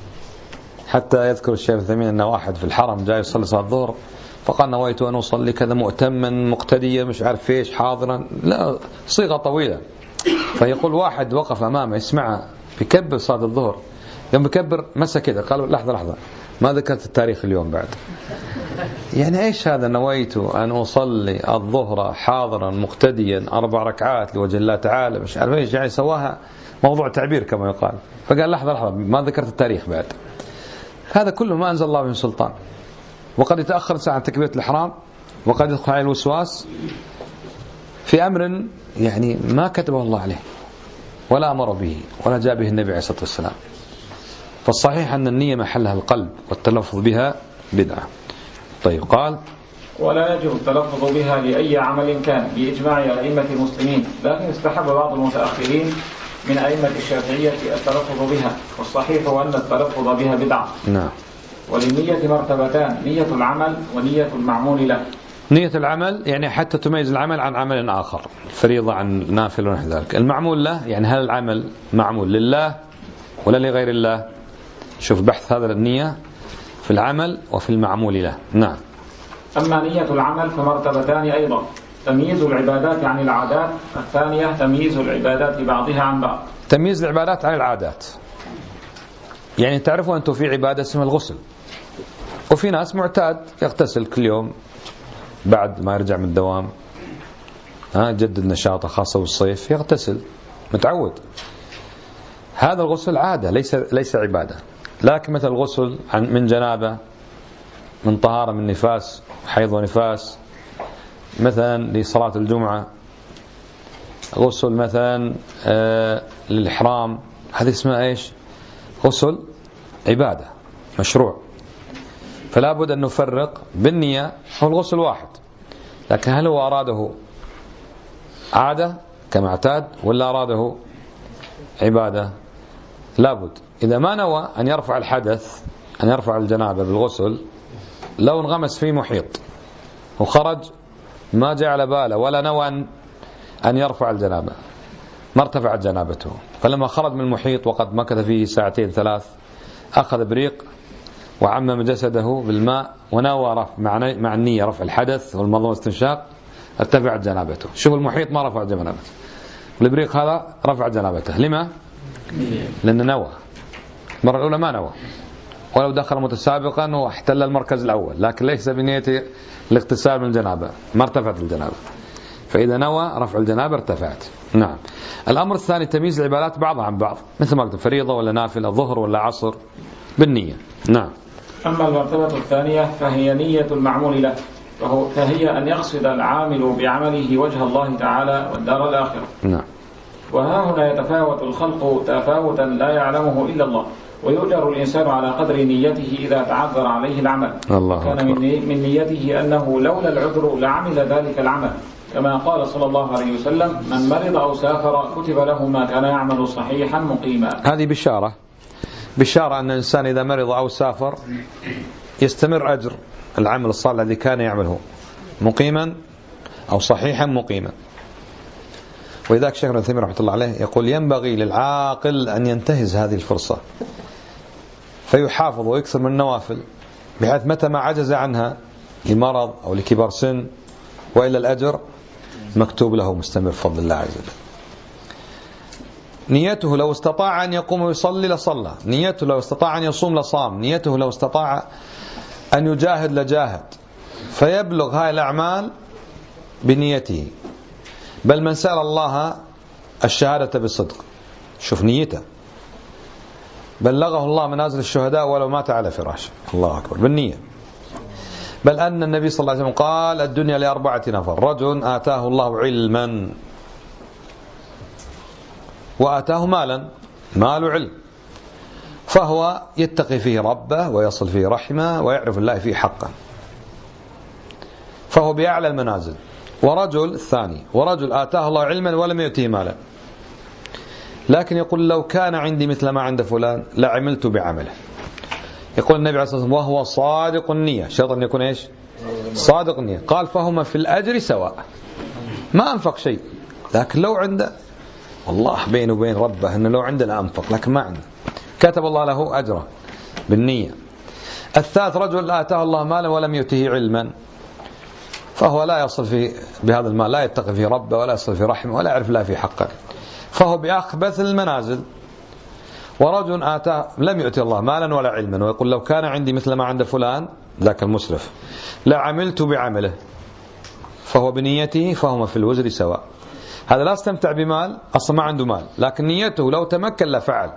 حتى يذكر الشيخ الثمين أن واحد في الحرم جاي يصلي صلاة الظهر فقال نويت أن أصلي كذا مؤتما مقتديا مش عارف فيش حاضرا، لا صيغة طويلة. فيقول واحد وقف أمامه يسمعه بيكبر صلاة الظهر، يوم بيكبر مسا كذا قالوا لحظة ما ذكرت التاريخ اليوم بعد، يعني ايش هذا نويت أن أصلي الظهر حاضرا مقتديا 4 ركعات لوجه الله تعالى مش عارف ايش، يعني سواها موضوع تعبير كما يقال. فقال لحظة ما ذكرت التاريخ بعد. هذا كله ما أنزل الله من سلطان، وقد يتأخر ساعة تكبيرة الإحرام، وقد يدخل عليه الوسواس في أمر يعني ما كتبه الله عليه ولا أمر به ولا جاء به النبي عليه الصلاة والسلام. فالصحيح أن النية محلها القلب والتلفظ بها بدعة. طيب، قال ولا يجب التلفظ بها لأي عمل كان بإجماع أئمة المسلمين، لكن استحب بعض المتأخرين من أئمة الشافعية التلفظ بها، والصحيح أن التلفظ بها بدعة. نعم. وللنية مرتبتان، نية العمل ونية المعمول له. نية العمل يعني حتى تميز العمل عن عمل آخر، فريضة عن نافل ونحو ذلك. المعمول له يعني هل العمل معمول لله ولا لغير الله؟ شوف بحث هذا النية في العمل وفي المعمول له. نعم. أما نية العمل فمرتبتان أيضا، تمييز العبادات عن العادات، الثانية تمييز العبادات بعضها عن بعض. تمييز العبادات عن العادات، يعني تعرفوا أنتم في عبادة اسمها الغسل، وفي ناس معتاد يغتسل كل يوم بعد ما يرجع من الدوام، جدد نشاطه خاصة بالصيف يغتسل متعود. هذا الغسل عادة ليس عبادة. لكن مثل الغسل من جنابة، من طهارة من نفاس، حيض ونفاس، مثلا لصلاة الجمعة، غسل مثلا للإحرام، هذه اسمها ايش؟ غسل عبادة مشروع. فلا بد أن نفرق بالنية، هو الغسل واحد، لكن هل هو أراده عادة كما اعتاد ولا أراده عبادة؟ لابد. إذا ما نوى أن يرفع الحدث، أن يرفع الجنابة بالغسل، لو انغمس في محيط وخرج ما جعل باله ولا نوى أن يرفع الجنابة ما ارتفعت جنابته، فلما خرج من المحيط وقد مكث فيه 2 3 أخذ بريق وعمم جسده بالماء ونوى مع النية رفع الحدث والمضمضة والاستنشاق، ارتفعت جنابته. شوف المحيط ما رفع جنابته، والبريق هذا رفع جنابته. لما؟ لأنه نوى. المرة الأولى ما نوى، ولو دخل متسابقا واحتل المركز الأول، لكن ليس بنية الاغتسال من الجنابة، ما ارتفعت الجنابة. فإذا نوى رفع الجنابة ارتفعت. نعم. الأمر الثاني تمييز العبادات بعضها عن بعض، مثل ما قلت فريضة ولا نافلة، ظهر ولا عصر، بالنية. نعم. أما المرتبة الثانية فهي نية المعمول له، فهي أن يقصد العامل بعمله وجه الله تعالى والدار الآخرة. نعم. وها هنا يتفاوت الخلق تفاوتا لا يعلمه إلا الله، ويؤجر الإنسان على قدر نيته إذا تعذر عليه العمل. كان من نيته أنه لولا العذر لعمل ذلك العمل، كما قال صلى الله عليه وسلم: من مرض أو سافر كتب له ما كان يعمل صحيحا مقيما. هذه بشارة أن الإنسان إذا مرض أو سافر يستمر أجر العمل الصالح الذي كان يعمله مقيما أو صحيحا مقيما. ولذلك شيخنا ابن تيمية رحمة الله عليه يقول: ينبغي للعاقل أن ينتهز هذه الفرصة فيحافظ ويكثر من النوافل، بحيث متى ما عجز عنها لمرض أو لكبر سن وإلا الأجر مكتوب له مستمر بفضل الله عز وجل. نيته لو استطاع أن يقوم ويصلي لصلى، نيته لو استطاع أن يصوم لصام، نيته لو استطاع أن يجاهد لجاهد، فيبلغ هاي الأعمال بنيته. بل من سأل الله الشهادة بصدق، شوف نيته، بلغه الله منازل الشهداء ولو مات على فراشه. الله أكبر، بالنية. بل أن النبي صلى الله عليه وسلم قال: الدنيا لأربعة نفر: رجل آتاه الله علما وآتاه مالا، مال علم، فهو يتقي فيه ربه ويصل فيه رحمه ويعرف الله فيه حقه، فهو بأعلى المنازل. ورجل الثاني: ورجل آتاه الله علما ولم يؤته مالا، لكن يقول: لو كان عندي مثل ما عند فلان لعملت بعمله. يقول النبي عليه الصلاة والسلام: وهو صادق النية. شرط أن يكون إيش؟ صادق النية. قال: فهما في الأجر سواء، ما أنفق شيء، لكن لو عنده، والله بينه وبين ربه أنه لو عنده لأنفق، لكن ما عنده، كتب الله له أجره بالنية. الثالث: رجل آتاه الله مالا ولم يؤته علما، فهو لا يصل فيه بهذا المال، لا يتقي فيه ربه ولا يصل فيه رحمه ولا يعرف الله فيه حقه، فهو بأخبث المنازل. ورجل آتاه لم يؤتي الله مالا ولا علما، ويقول: لو كان عندي مثل ما عند فلان ذاك المسرف لعملت بعمله، فهو بنيته فهما في الوزر سواء. هذا لا استمتع بمال، أصلا ما عنده مال، لكن نيته لو تمكن لفعل.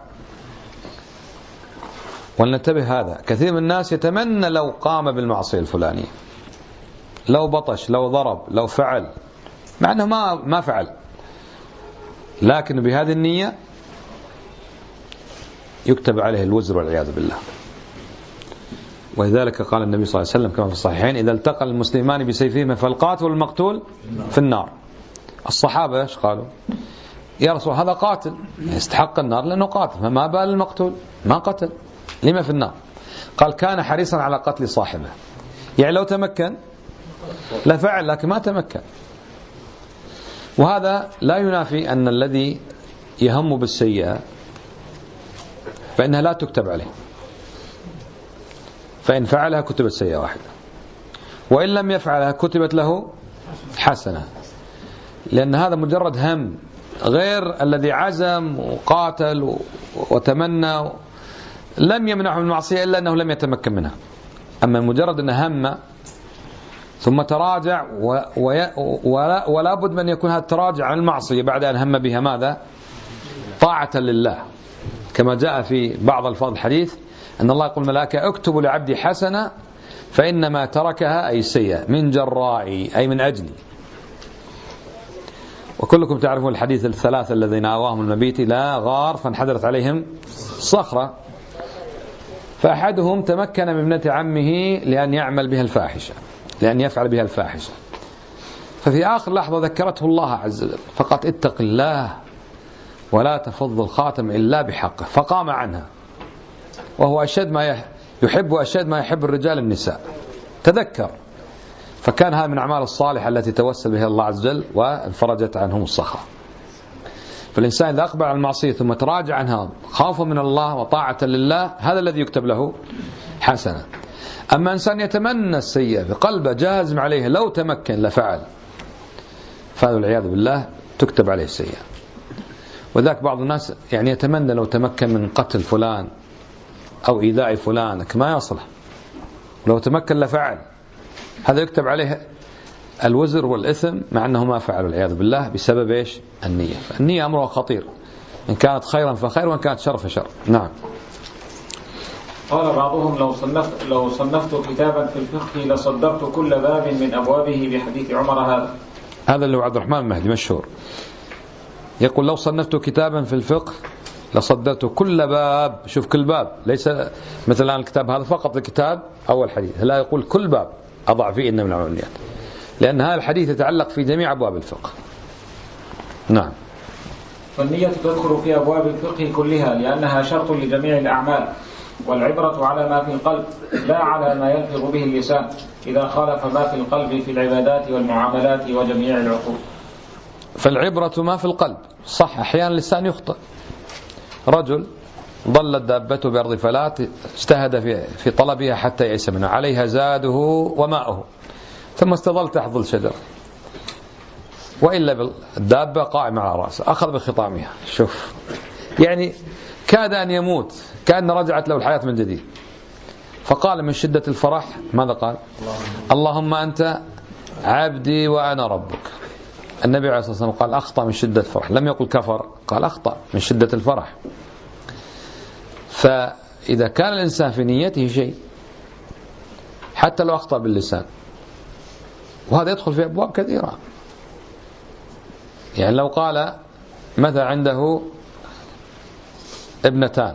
ولننتبه، هذا كثير من الناس يتمنى لو قام بالمعصية الفلانية، لو بطش، لو ضرب، لو فعل، مع أنه ما فعل، لكن بهذه النية يكتب عليه الوزر والعياذ بالله. ولذلك قال النبي صلى الله عليه وسلم كما في الصحيحين: إذا التقى المسلمان بسيفهما فالقاتل والمقتول في النار. الصحابة ايش قالوا؟ يا رسول هذا قاتل يستحق النار لأنه قاتل، فما بال المقتول ما قتل لما في النار؟ قال: كان حريصا على قتل صاحبه، يعني لو تمكن لفعل لكن ما تمكن. وهذا لا ينافي أن الذي يهم بالسيئة فإنها لا تكتب عليه، فإن فعلها كتبت سيئة واحدة، وإن لم يفعلها كتبت له حسنة، لأن هذا مجرد هم، غير الذي عزم وقاتل وتمنى لم يمنعه من المعصية إلا أنه لم يتمكن منها. أما مجرد أنه هم ثم تراجع ولا بد من يكون هذا التراجع عن المعصية بعد أن هم بها ماذا؟ طاعة لله، كما جاء في بعض الفاظ الحديث أن الله يقول الملائكة: اكتبوا لعبدي حسنة فإنما تركها أي سيئة من جرائي، أي من أجلي. وكلكم تعرفون الحديث الثلاثة الذين آواهم المبيت لا غار فانحدرت عليهم صخرة، فأحدهم تمكن من ابنة عمه لأن يعمل بها الفاحشة، لأن يفعل بها الفاحشة، ففي آخر لحظة ذكرته الله عز وجل فقط: اتق الله ولا تفض الخاتم إلا بحقه، فقام عنها، وهو أشد ما يحب وأشد ما يحب الرجال النساء، تذكر، فكان هذا من أعمال الصالحة التي توسل بها الله عز وجل وانفرجت عنهم الصخرة. فالإنسان إذا أقبل على المعصية ثم تراجع عنها خوفا من الله وطاعة لله، هذا الذي يكتب له حسنة. أما إنسان يتمنى السيئة بقلبه جازم عليه لو تمكن لفعل، فهذا والعياذ بالله تكتب عليه السيئة. وذاك بعض الناس يعني يتمنى لو تمكن من قتل فلان أو إيذاء فلان، ما يصله، لو تمكن لفعل، هذا يكتب عليه الوزر والإثم مع أنه ما فعل والعياذ بالله بسبب إيش؟ النية. النية أمرها خطير، إن كانت خيرا فخير وإن كانت شر فشر. نعم. قال بعضهم لو صنفت كتابا في الفقه لصدرت كل باب من أبوابه بحديث عمر هذا اللي هو عبد الرحمن المهدي مشهور، يقول لو صنفت كتابا في الفقه لصدرت كل باب. شوف كل باب، ليس مثل الآن الكتاب هذا فقط الكتاب أول حديث، لا يقول كل باب أضع فيه إن من العمليات، لأن هذا الحديث يتعلق في جميع أبواب الفقه. نعم. فالنية تدخل في أبواب الفقه كلها لأنها شرط لجميع الأعمال، والعبرة على ما في القلب لا على ما يلفظ به اللسان إذا خالف ما في القلب في العبادات والمعاملات وجميع العقول. فالعبرة ما في القلب. صح، أحيانا اللسان يخطئ. رجل ضلت دابته بأرض فلات، اجتهد في طلبها حتى يئس منها، عليها زاده وماؤه، ثم استظل تحت ظل شجرة، وإلا الدابة قائمة على رأسه، أخذ بخطامها. شوف يعني كاد أن يموت، كأن رجعت له الحياة من جديد، فقال من شدة الفرح ماذا قال؟ اللهم أنت عبدي وأنا ربك. النبي عليه الصلاة والسلام قال أخطأ من شدة الفرح، لم يقل كفر، قال أخطأ من شدة الفرح. فإذا كان الإنسان في نيته شيء حتى لو أخطأ باللسان، وهذا يدخل في أبواب كثيرة. يعني لو قال مثلا عنده ابنتان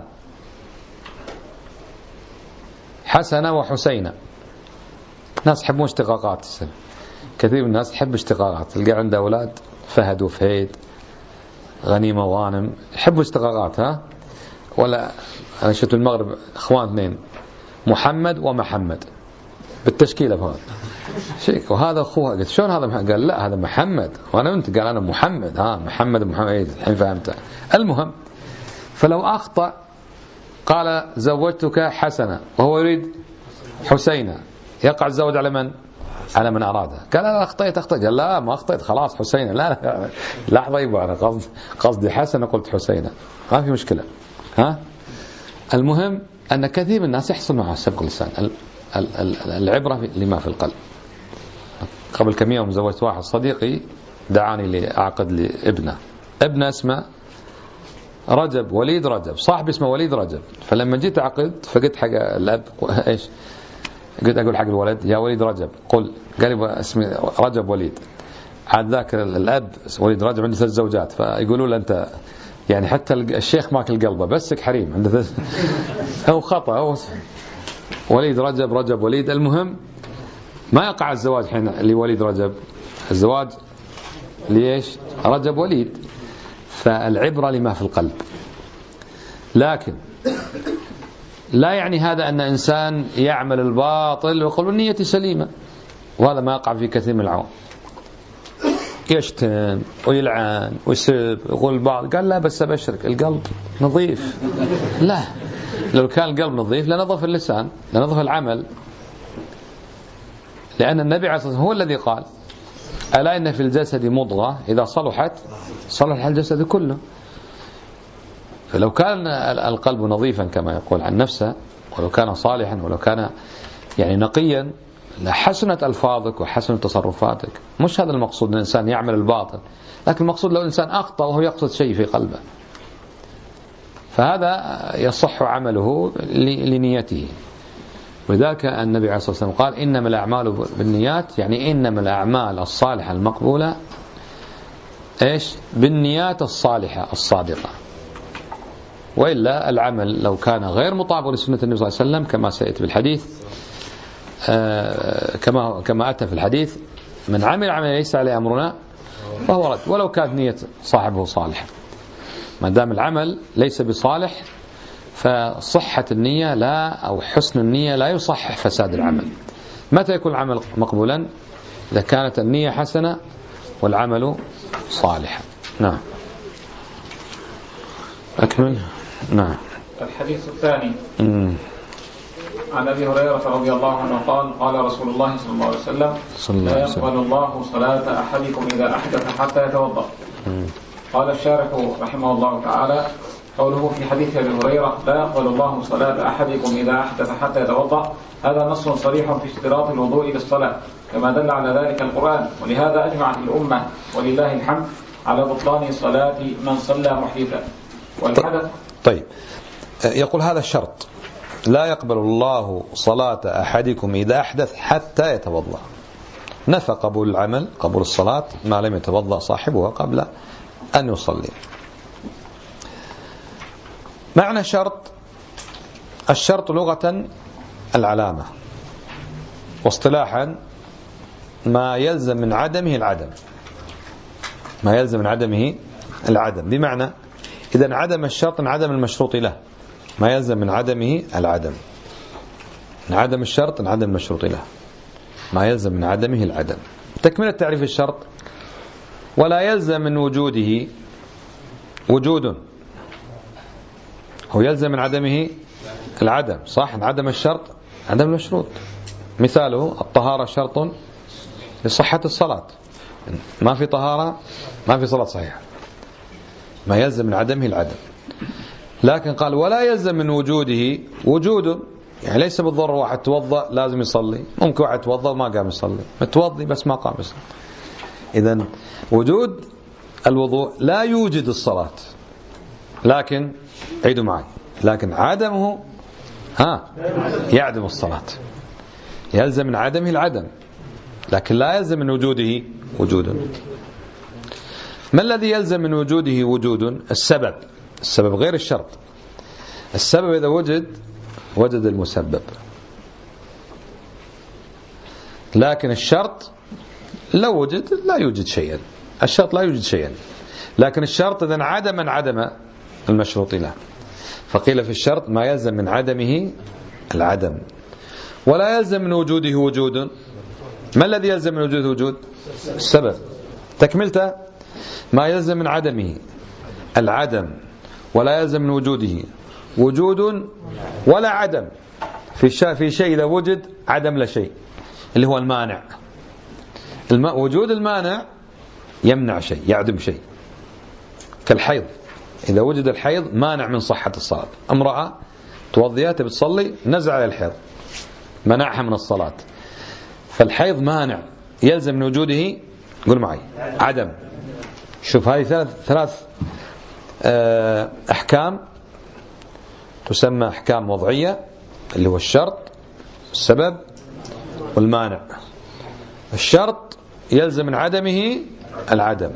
حسنة وحسينة، ناس يحبون اشتقاقات، كثير من الناس يحب اشتقاقات، تلقى عنده أولاد فهد وفهيد، غنيمة وغانم، يحبوا اشتقاقات. ها ولا أنا شفت المغرب إخوان اثنين محمد ومحمد بالتشكيلة فهذا شيك، وهذا أخوها، قلت شلون هذا؟ قال لا هذا محمد وأنا أنت، قال أنا محمد. محمد الحين فهمت. المهم، فلو أخطأ قال زوجتك حسنة وهو يريد حسينة، يقع الزوج على من؟ على من أراده. قال أنا أخطأت. قال لا ما أخطأت، خلاص حسينة. لا لحظة يبقى أنا قصدي حسنة قلت حسينة، ما في مشكلة. المهم أن كثير من الناس يحصل معه سبق اللسان. العبرة لما في القلب. قبل كم يوم زوجت واحد صديقي دعاني لأعقد لابنه، ابنه اسمه رجب، وليد رجب، صاحبي اسمه وليد رجب. فلما جيت أعقد فقلت حق الأب إيش؟ قلت أقول حق الولد يا وليد رجب، قل. قال لي اسمي رجب وليد. عاد ذاك الأب وليد رجب عنده 3 زوجات، فيقولوا له أنت يعني حتى الشيخ ماكل قلبه بسك حريم عنده هو خطأ، هو وليد رجب، رجب وليد. المهم ما يقع الزواج حين لوليد رجب، الزواج ليش؟ رجب وليد. فالعبرة لما في القلب. لكن لا يعني هذا أن إنسان يعمل الباطل ويقول النية سليمة، وهذا ما يقع في كثير من العوام، يشتم ويلعن ويسب ويقول البعض قال لا بس أبشرك القلب نظيف. لا، لو كان القلب نظيف لنظف اللسان، لنظف العمل، لأن النبي عليه الصلاة والسلام هو الذي قال ألا إن في الجسد مضغة إذا صلحت صلح الجسد كله. فلو كان القلب نظيفا كما يقول عن نفسه، ولو كان صالحا، ولو كان يعني نقيا، لحسنت ألفاظك وحسنت تصرفاتك. مش هذا المقصود أن الإنسان يعمل الباطل، لكن المقصود لو الإنسان أخطأ وهو يقصد شيء في قلبه، فهذا يصح عمله لنيته. وذاك النبي عليه الصلاة والسلام قال إنما الأعمال بالنيات، يعني إنما الأعمال الصالحة المقبولة إيش؟ بالنيات الصالحة الصادقة. وإلا العمل لو كان غير مطابق لسنة النبي صلى الله عليه وسلم كما سيأتي بالحديث، كما أتى في الحديث من عمل عمل ليس عليه أمرنا فهو رد، ولو كانت نية صاحبه صالحة. ما دام العمل ليس بصالح فصحة النية لا، أو حسن النية لا يصحح فساد العمل. متى يكون العمل مقبولا؟ إذا كانت النية حسنة والعمل صالحا. نعم أكمل. نعم. الحديث الثاني عن أبي هريرة رضي الله عنه قال قال رسول الله صلى الله عليه وسلم لا يقبل الله صلاة أحدكم إذا أحدث حتى يتوضأ. قال الشارح رحمه الله تعالى قوله في حديث أبي هريرة لا يقبل الله صلاة أحدكم إذا أحدث حتى يتوضأ، هذا نص صريح في اشتراط الوضوء للصلاة كما دل على ذلك القرآن، ولهذا أجمعت الأمة ولله الحمد على بطلان صلاة من صلى محدثا. والحدث طيب يقول هذا الشرط لا يقبل الله صلاة أحدكم إذا أحدث حتى يتوضأ. نفى قبول العمل، قبول الصلاة، ما لم يتوضأ صاحبها قبل أن يصلي. معنى شرط: الشرط لغة العلامة، واصطلاحا ما يلزم من عدمه العدم. ما يلزم من عدمه العدم، بمعنى إذا انعدم الشرط انعدم المشروط له. ما يلزم من عدمه العدم، انعدم الشرط انعدم المشروط له. ما يلزم من عدمه العدم. تكملة تعريف الشرط: ولا يلزم من وجوده وجود. هو يلزم من عدمه العدم، صح؟ انعدم الشرط عدم المشروط. مثاله: الطهارة شرط لصحة الصلاة. ما في طهارة ما في صلاة صحيحة. ما يلزم من عدمه العدم. لكن قال ولا يلزم من وجوده وجود، يعني ليس بالضرورة واحد توضأ لازم يصلي، ممكن واحد توضأ وما قام يصلي، متوضي بس ما قام يصلي. إذن وجود الوضوء لا يوجد الصلاة، لكن عيدوا معي، لكن عدمه يعدم الصلاة. يلزم من عدمه العدم، لكن لا يلزم من وجوده وجود. ما الذي يلزم من وجوده وجود؟ السبب. السبب غير الشرط. السبب إذا وجد المسبب، لكن الشرط لو وجد لا يوجد شيئا. الشرط لا يوجد شيئا، لكن الشرط إذا انعدم المشروط له. فقيل في الشرط ما يلزم من عدمه العدم، ولا يلزم من وجوده وجود. ما الذي يلزم من وجوده وجود؟ السبب. تكملته: ما يلزم من عدمه العدم، ولا يلزم من وجوده وجود ولا عدم. في شيء إذا وجد عدم لا شيء، اللي هو المانع. وجود المانع يمنع شيء، يعدم شيء. كالحيض، إذا وجد الحيض مانع من صحة الصلاة. امرأة توضيات بتصلي نزع على الحيض منعها من الصلاة، فالحيض مانع يلزم من وجوده، قول معي، عدم. شوف هذه ثلاث أحكام تسمى أحكام وضعية، اللي هو الشرط، السبب، والمانع. الشرط يلزم من عدمه العدم.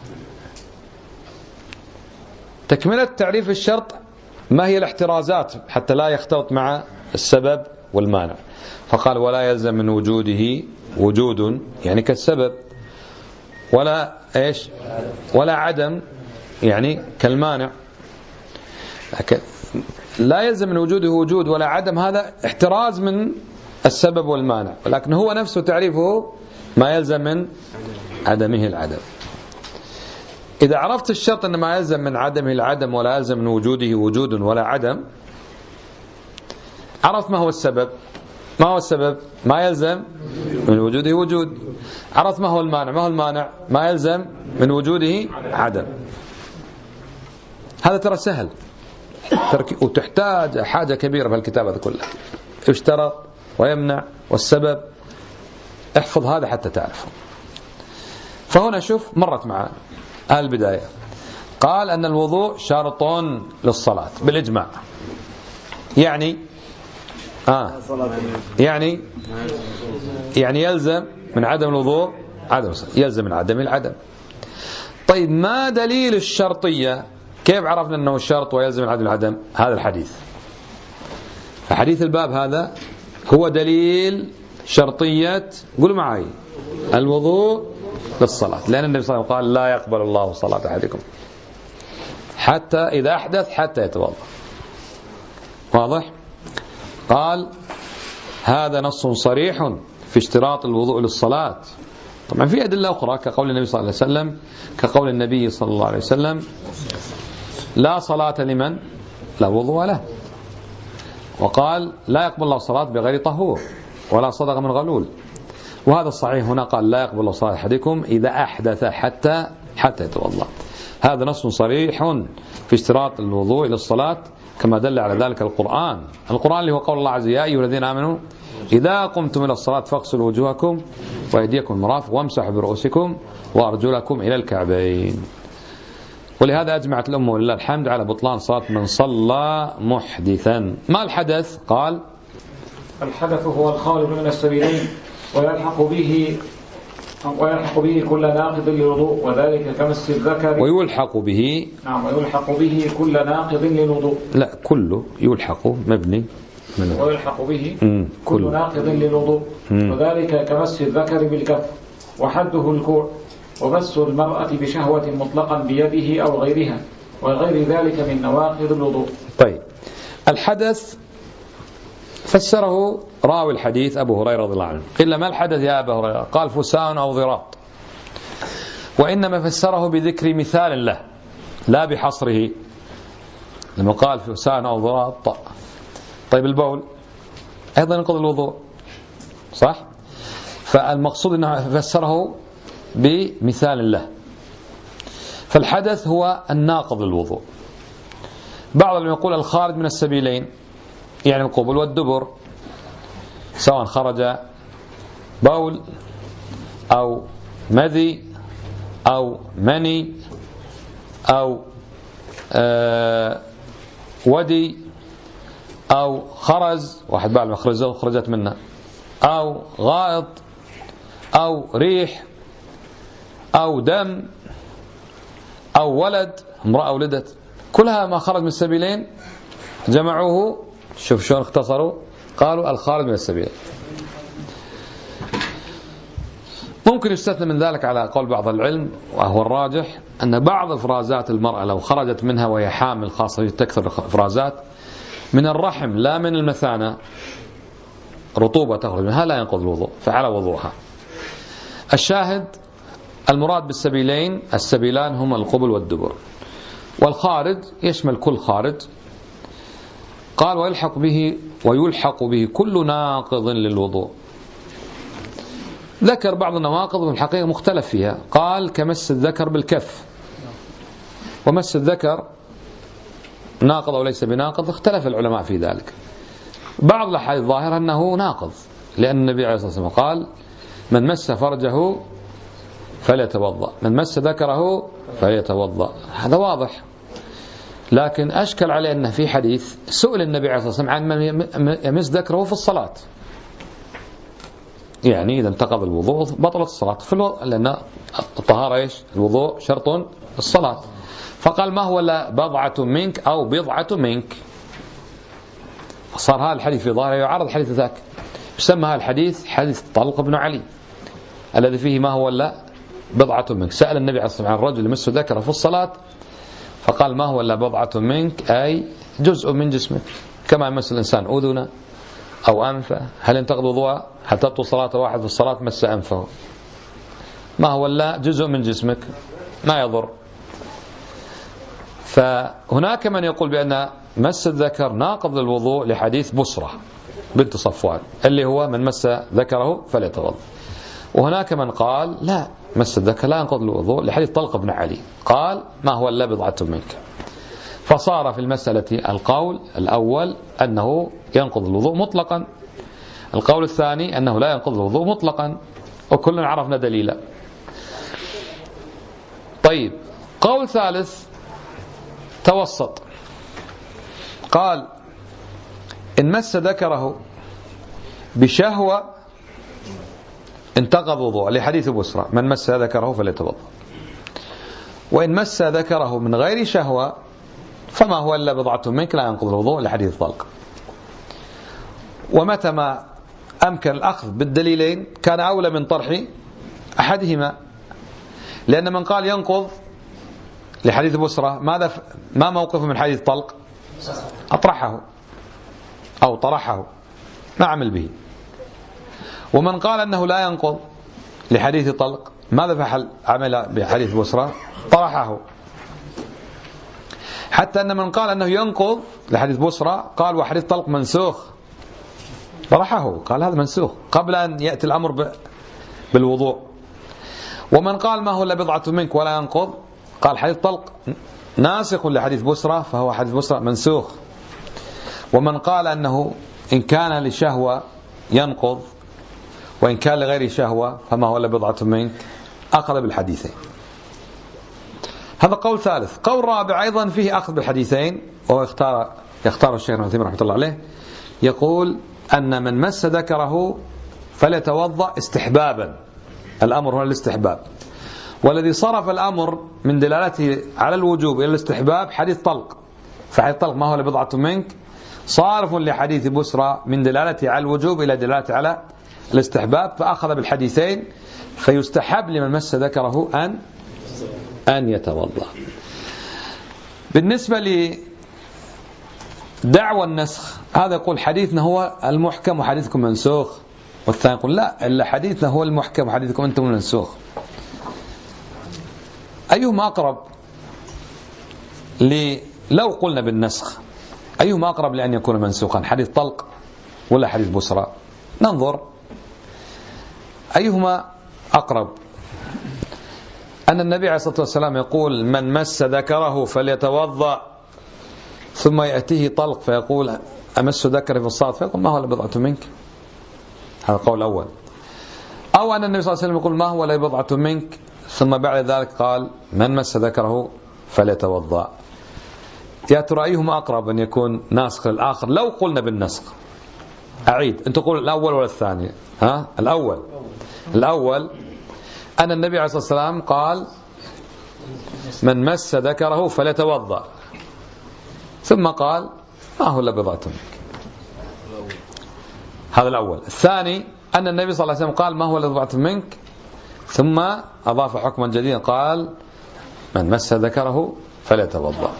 تكملة تعريف الشرط: ما هي الاحترازات حتى لا يختلط مع السبب والمانع؟ فقال ولا يلزم من وجوده وجود، يعني كالسبب، ولا إيش؟ ولا عدم، يعني كالمانع. لا يلزم من وجوده وجود ولا عدم، هذا احتراز من السبب والمانع، ولكن هو نفسه تعريفه ما يلزم من عدمه العدم. إذا عرفت الشرط أن ما يلزم من عدمه العدم ولا يلزم من وجوده وجود ولا عدم، عرفت ما هو السبب. ما هو السبب؟ ما يلزم من وجوده وجود. عرفت ما هو المانع. ما هو المانع؟ ما يلزم من وجوده عدم. هذا ترى سهل، وتحتاج حاجة كبيرة في الكتاب هذا كله. اشترط ويمنع والسبب، احفظ هذا حتى تعرفه. فهنا شوف مرت معنا البداية، قال أن الوضوء شرط للصلاة بالإجماع. يعني يلزم من عدم الوضوء عدم الصلاة، يلزم من عدم العدم. طيب ما دليل الشرطية؟ كيف عرفنا أنه شرط ويلزم من عدم العدم؟ هذا الحديث، حديث الباب هذا هو دليل شرطية، قولوا معي، الوضوء للصلاة. لأن النبي صلى الله عليه وسلم قال لا يقبل الله صلاة أحدكم حتى إذا أحدث حتى يتوضأ. واضح؟ قال هذا نص صريح في اشتراط الوضوء للصلاة. طبعا في أدلة أخرى كقول النبي صلى الله عليه وسلم، كقول النبي صلى الله عليه وسلم لا صلاة لمن لا وضوء له، وقال لا يقبل الله صلاة بغير طهور ولا صدقة من غلول. وهذا الصحيح هنا قال لا يقبل الله صلاة أحدكم إذا أحدث حتى يتوضأ. هذا نص صريح في اشتراط الوضوء للصلاة، كما دل على ذلك القرآن اللي هو قول الله عز وجل يا أيها الذين آمنوا إذا قمتم إلى الصلاة فاغسلوا وجوهكم وأيديكم المرافق وامسحوا برؤوسكم وأرجلكم إلى الكعبين. ولهذا أجمعت الأمة ولله الحمد على بطلان صلاة من صلى محدثا. ما الحدث؟ قال الحدث هو الخارج من السبيلين ويلحق به كل ناقض للوضوء، وذلك كمس الذكر. ويلحق به، نعم، ويلحق به كل ناقض للوضوء. لا، كله يلحق مبني منه. ويلحق به كل ناقض للوضوء، وذلك كمس الذكر بالكف، وحده الكوع، ومس المرأة بشهوة مطلقا بيده أو غيرها، وغير ذلك من نواقض الوضوء. طيب، الحدث فسره راوي الحديث أبو هريرة رضي الله عنه. قيل ما الحدث يا أبا هريرة؟ قال فساء أو ضراط، وإنما فسره بذكر مثال له لا بحصره، لما قال فساء أو ضراط. طيب البول أيضا ينقض الوضوء، صح؟ فالمقصود أنه فسره بمثال له. فالحدث هو الناقض للوضوء. بعضهم يقول الخارج من السبيلين، يعني القبل والدبر، سواء خرج بول أو مذي أو مني أو ودي أو خرز، واحد بعد ما خرجت منه، أو غائط أو ريح أو دم أو ولد، امرأة ولدت، كلها ما خرج من السبيلين جمعوه. شوف شلون اختصروا، قالوا الخارج من السبيلين. ممكن يستثنى من ذلك على قول بعض العلم، وهو الراجح، أن بعض إفرازات المرأة لو خرجت منها وهي حامل، خاصة تكثر إفرازات من الرحم لا من المثانة، رطوبة تخرج منها لا ينقض الوضوء، فعلى وضوءها. الشاهد المراد بالسبيلين، السبيلان هما القبل والدبر، والخارج يشمل كل خارج. قال ويلحق به كل ناقض للوضوء. ذكر بعض النواقض من الحقيقة مختلف فيها، قال كمس الذكر بالكف، ومس الذكر ناقض أو ليس بناقض، اختلف العلماء في ذلك. بعض الأحاديث ظاهرة أنه ناقض، لأن النبي عليه الصلاة والسلام قال من مس فرجه فليتوضأ، من مس ذكره فليتوضأ، هذا واضح. لكن أشكل عليه أن في حديث سئل النبي عليه الصلاة والسلام عن من يمس ذكره في الصلاة، يعني إذا انتقض الوضوء بطلت الصلاة، لأن الطهارة إيش؟ الوضوء شرط الصلاة. فقال ما هو لا بضعة منك أو بضعة منك، صار هذا الحديث في ظاهره يعارض حديث ذاك. يسمى هذا الحديث حديث طلق بن علي الذي فيه ما هو لا بضعة منك. سأل النبي عليه الصلاة والسلام عن الرجل يمس ذكره في الصلاة، فقال ما هو لا بضعة منك، أي جزء من جسمك، كما يمس الإنسان أذنه أو أنفه. هل ينتقض وضوءه؟ هل تبطل صلاة واحد في الصلاة مس أنفه؟ ما هو لا جزء من جسمك، ما يضر. فهناك من يقول بأن مس الذكر ناقض للوضوء لحديث بسرة بنت صفوان اللي هو من مس ذكره فليتوضأ. وهناك من قال لا، مس الذكر لا ينقض الوضوء لحديث طلق بن علي قال ما هو إلا بضعة منك. فصار في المسألة القول الأول أنه ينقض الوضوء مطلقا، القول الثاني أنه لا ينقض الوضوء مطلقا، وكلنا عرفنا دليلا. طيب، قول ثالث توسط، قال إن مس ذكره بشهوة انتقض وضوء لحديث بسرة من مس ذكره فليتوضأ، وإن مس ذكره من غير شهوة فما هو إلا بضعة منك لا ينقض الوضوء لحديث طلق. ومتى ما أمكن الأخذ بالدليلين كان أولى من طرح أحدهما، لأن من قال ينقض لحديث بسرة ما موقفه من حديث طلق؟ أطرحه أو طرحه، ما عمل به. ومن قال أنه لا ينقض لحديث طلق ماذا فعل؟ عمل بحديث بسرة، طرحه. حتى أن من قال أنه ينقض لحديث بسرة قال وحديث طلق منسوخ، طرحه، قال هذا منسوخ قبل أن يأتي الأمر بالوضوء. ومن قال ما هو إلا بضعة منك ولا ينقض قال حديث طلق ناسخ لحديث بسرة فهو حديث بسرة منسوخ. ومن قال أنه إن كان لشهوة ينقض وإن كان لغير شهوة فما هو إلا بضعة منك أقرب الحديثين. هذا قول ثالث. قول رابع أيضا فيه أخذ بالحديثين، وهو يختار الشيخ ابن عثيمين رحمة الله عليه، يقول أن من مس ذكره فليتوضأ استحبابا. الأمر هو الاستحباب، والذي صرف الأمر من دلالته على الوجوب إلى الاستحباب حديث طلق. فحديث طلق ما هو لبضعة منك صارف لحديث بسرى من دلالته على الوجوب إلى دلالته على الاستحباب، فأخذ بالحديثين، فيستحب لمن مس ذكره أن يتوضأ. بالنسبة لدعوى النسخ، هذا يقول حديثنا هو المحكم وحديثكم منسوخ، والثاني يقول لا، إلا حديثنا هو المحكم وحديثكم أنتم المنسوخ. أيهما أقرب لو قلنا بالنسخ أيهما أقرب لأن يكون منسوخا، حديث طلق ولا حديث بسرى؟ ننظر أيهما أقرب. أن النبي عليه الصلاة والسلام يقول من مس ذكره فليتوضأ، ثم يأتيه طلق فيقول أمس ذكري في الصلاة، فيقول ما هو لبضعة منك. هذا القول الأول. أو أن النبي صلى الله عليه وسلم يقول ما هو لبضعة منك، ثم بعد ذلك قال من مس ذكره فليتوضأ. يا ترى أيهما أقرب أن يكون ناسخ للآخر لو قلنا بالنسخ؟ أعيد، أنت تقول الأول ولا الثاني؟ الأول أن النبي عليه الصلاة والسلام قال من مس ذكره فليتوضأ، ثم قال ما هو إلا بضعة منك. هذا الأول. الثاني أن النبي صلى الله عليه وسلم قال ما هو إلا بضعة منك، ثم أضاف حكما جديدا قال من مس ذكره فليتوضأ.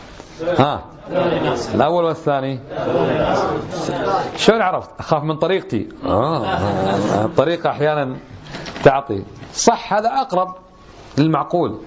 الأول والثاني شلون عرفت؟ أخاف من طريقتي. الطريقة أحيانا تعطي صح. هذا أقرب للمعقول.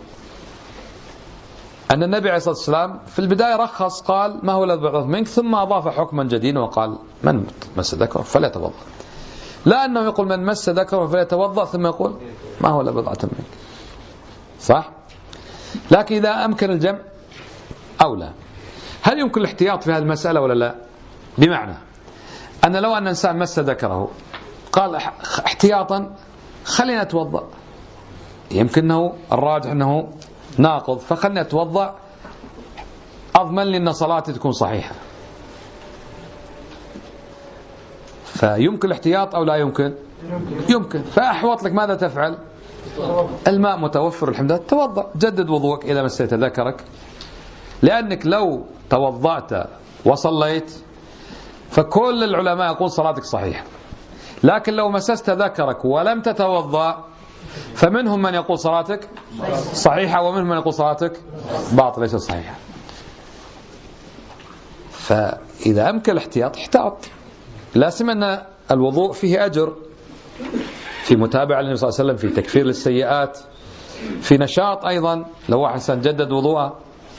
أن النبي عليه الصلاة والسلام في البداية رخص قال ما هو الذي بعث منك، ثم أضاف حكما جديدا وقال من مس ذكره فليتوضأ. لا أنه يقول من مس ذكره فليتوضأ ثم يقول ما هو إلا بضعة منك. صح؟ لكن إذا أمكن الجمع أو لا. هل يمكن الاحتياط في هذه المسألة ولا لا؟ بمعنى أن لو أن إنسان مس ذكره قال احتياطا خلينا نتوضأ، يمكنه الراجح أنه ناقض، فخلنا نتوضأ أضمن لي أن صلاتي تكون صحيحة. فيمكن الاحتياط أو لا يمكن؟ يمكن. فأحوط لك ماذا تفعل؟ الماء متوفر الحمد لله، توضأ، جدد وضوءك إذا مسيت ذكرك، لأنك لو توضأت وصليت فكل العلماء يقول صلاتك صحيحة. لكن لو مسست ذكرك ولم تتوضأ فمنهم من يقول صلاتك صحيحة، ومنهم من يقول صلاتك باطلة ليست صحيحة. فإذا أمكن الاحتياط احتاط، لا سيما أن الوضوء فيه أجر، في متابعة للنبي صلى الله عليه وسلم، في تكفير للسيئات، في نشاط أيضا لو إنسان جدد وضوءه.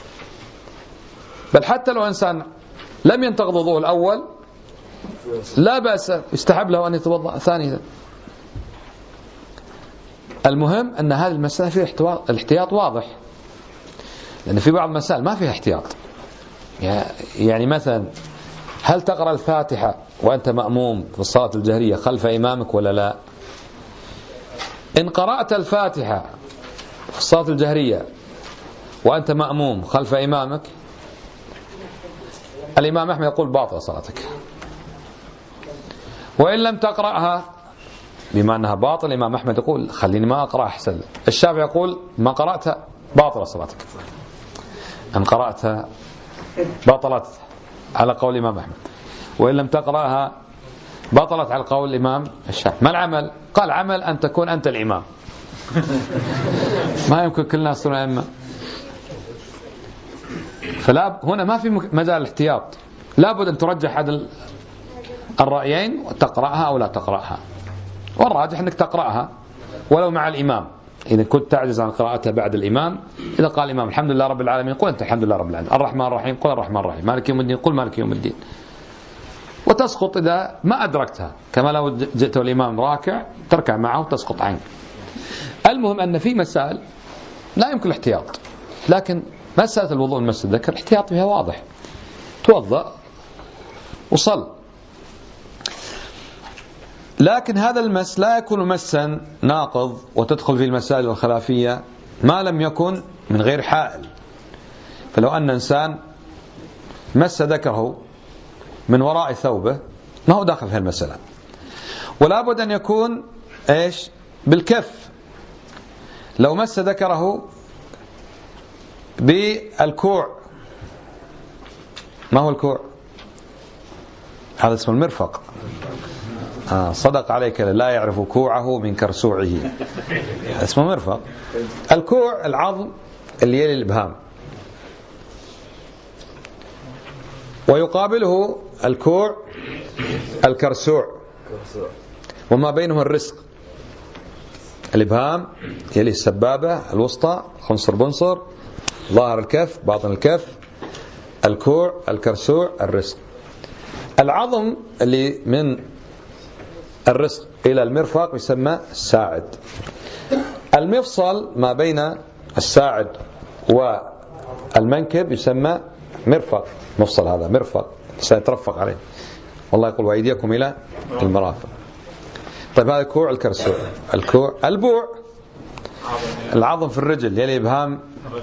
بل حتى لو إنسان لم ينتقض وضوءه الأول لا بأس، يستحب له أن يتوضأ ثانيا. المهم أن هذه المسألة فيها الاحتياط واضح، لأن في بعض المسائل ما فيها احتياط. يعني مثلا هل تقرأ الفاتحة وأنت مأموم في الصلاة الجهرية خلف إمامك ولا لا؟ إن قرأت الفاتحة في الصلاة الجهرية وأنت مأموم خلف إمامك، الإمام أحمد يقول باطل صلاتك. وإن لم تقرأها بما أنها باطل، الإمام أحمد يقول خليني ما أقرأ أحسن. الشافعي يقول ما قرأتها باطل صلاتك، إن قرأتها بطلت على قول الإمام أحمد، وإن لم تقرأها بطلت على قول الإمام الشافعي. ما العمل؟ قال عمل أن تكون أنت الإمام. ما يمكن كل الناس يصيرون أئمة. فلا، هنا ما في مجال الاحتياط، لابد أن ترجح أحد الرأيين وتقرأها أو لا تقرأها. والراجح أنك تقرأها ولو مع الإمام. إذا كنت تعجز عن قراءتها بعد الإمام، إذا قال الإمام الحمد لله رب العالمين قل أنت الحمد لله رب العالمين، الرحمن الرحيم قل الرحمن الرحيم، مالك يوم الدين قل مالك يوم الدين. وتسقط إذا ما أدركتها، كما لو جئت الإمام راكع تركع معه وتسقط عنك. المهم أن في مسائل لا يمكن الاحتياط، لكن مسألة الوضوء المس الذكر الاحتياط فيها واضح، توضأ وصل. لكن هذا المس لا يكون مسا ناقض وتدخل في المسائل الخلافية ما لم يكن من غير حائل. فلو أن إنسان مس ذكره من وراء ثوبه ما هو داخل في المسألة. ولا بد أن يكون إيش بالكف. لو مس ذكره بالكوع، ما هو الكوع؟ هذا اسمه المرفق. صدق عليك، لا يعرف كوعه من كرسوعه، اسمه مرفق. الكوع العظم اللي يلي الإبهام، ويقابله الكوع الكرسوع، وما بينه الرسق. الإبهام يلي السبابة الوسطى، خنصر بنصر، ظاهر الكف باطن الكف، الكوع الكرسوع الرسق. العظم اللي من الرسق إلى المرفق يسمى الساعد. المفصل ما بين الساعد والمنكب يسمى مرفق. مفصل هذا مرفق سيترفق عليه، والله يقول وأيديكم إلى المرافق. طيب هذا كوع الكرسوع. الكوع البوع العظم في الرجل يلي إبهام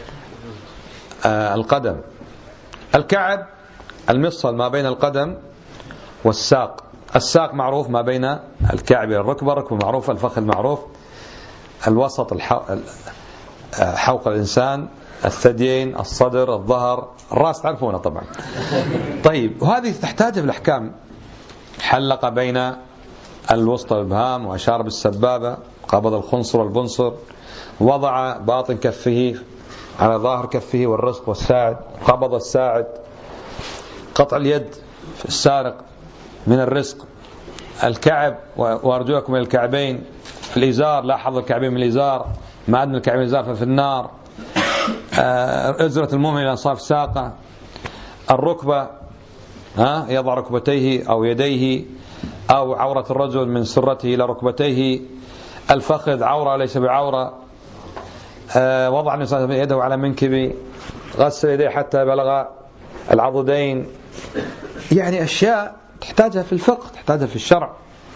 القدم. الكعب المفصل ما بين القدم والساق. الساق معروف ما بين الكعب إلى الركبة، الركبة معروف، الفخذ معروف، الوسط حوق الإنسان، الثديين، الصدر، الظهر، الرأس تعرفونه طبعا. طيب وهذه تحتاج في الأحكام. حلق بين الوسطى والإبهام، وأشار بالسبابة، قبض الخنصر والبنصر، وضع باطن كفه على ظاهر كفه والرسق والساعد، قبض الساعد، قطع اليد في السارق من الرزق، الكعب وأرجلكم إلى الكعبين، الإزار لا حظ الكعبين من الإزار، ما أدنى الكعبين الإزار ففي النار، أزرة المؤمن إلى أنصاف ساقه، الركبة يضع ركبتيه أو يديه أو عورة الرجل من سرته إلى ركبتيه، الفخذ عورة ليس بعورة، وضع الإنسان يده على منكبه، غسل يديه حتى بلغ العضدين. يعني أشياء تحتاجها في الفقه، تحتاجها في الشرع.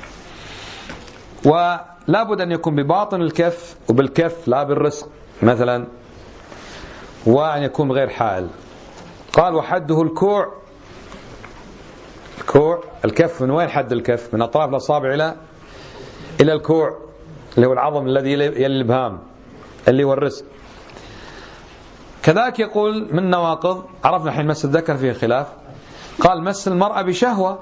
ولا بد أن يكون بباطن الكف وبالكف لا بالرسق مثلا، وأن يكون بغير حائل. قال وحده الكوع. الكوع الكف من وين حد الكف؟ من أطراف الأصابع إلى الكوع اللي هو العظم الذي يلي الإبهام اللي هو الرزق. كذلك يقول من نواقض، عرفنا حين مس الذكر فيه خلاف. قال مس المرأة بشهوة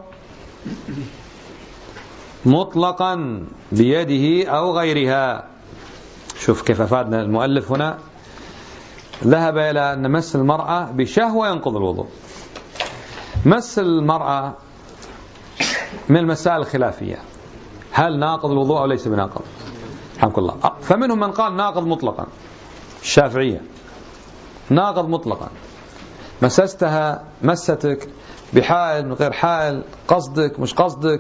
مطلقا بيده أو غيرها. شوف كيف أفادنا المؤلف هنا، ذهب إلى أن مس المرأة بشهوة ينقض الوضوء. مس المرأة من المسائل الخلافية، هل ناقض الوضوء أو ليس بناقض؟ رحمك الله. فمنهم من قال ناقض مطلقا، الشافعية ناقض مطلقا. مسستها مستك بحائل من غير حائل، قصدك مش قصدك،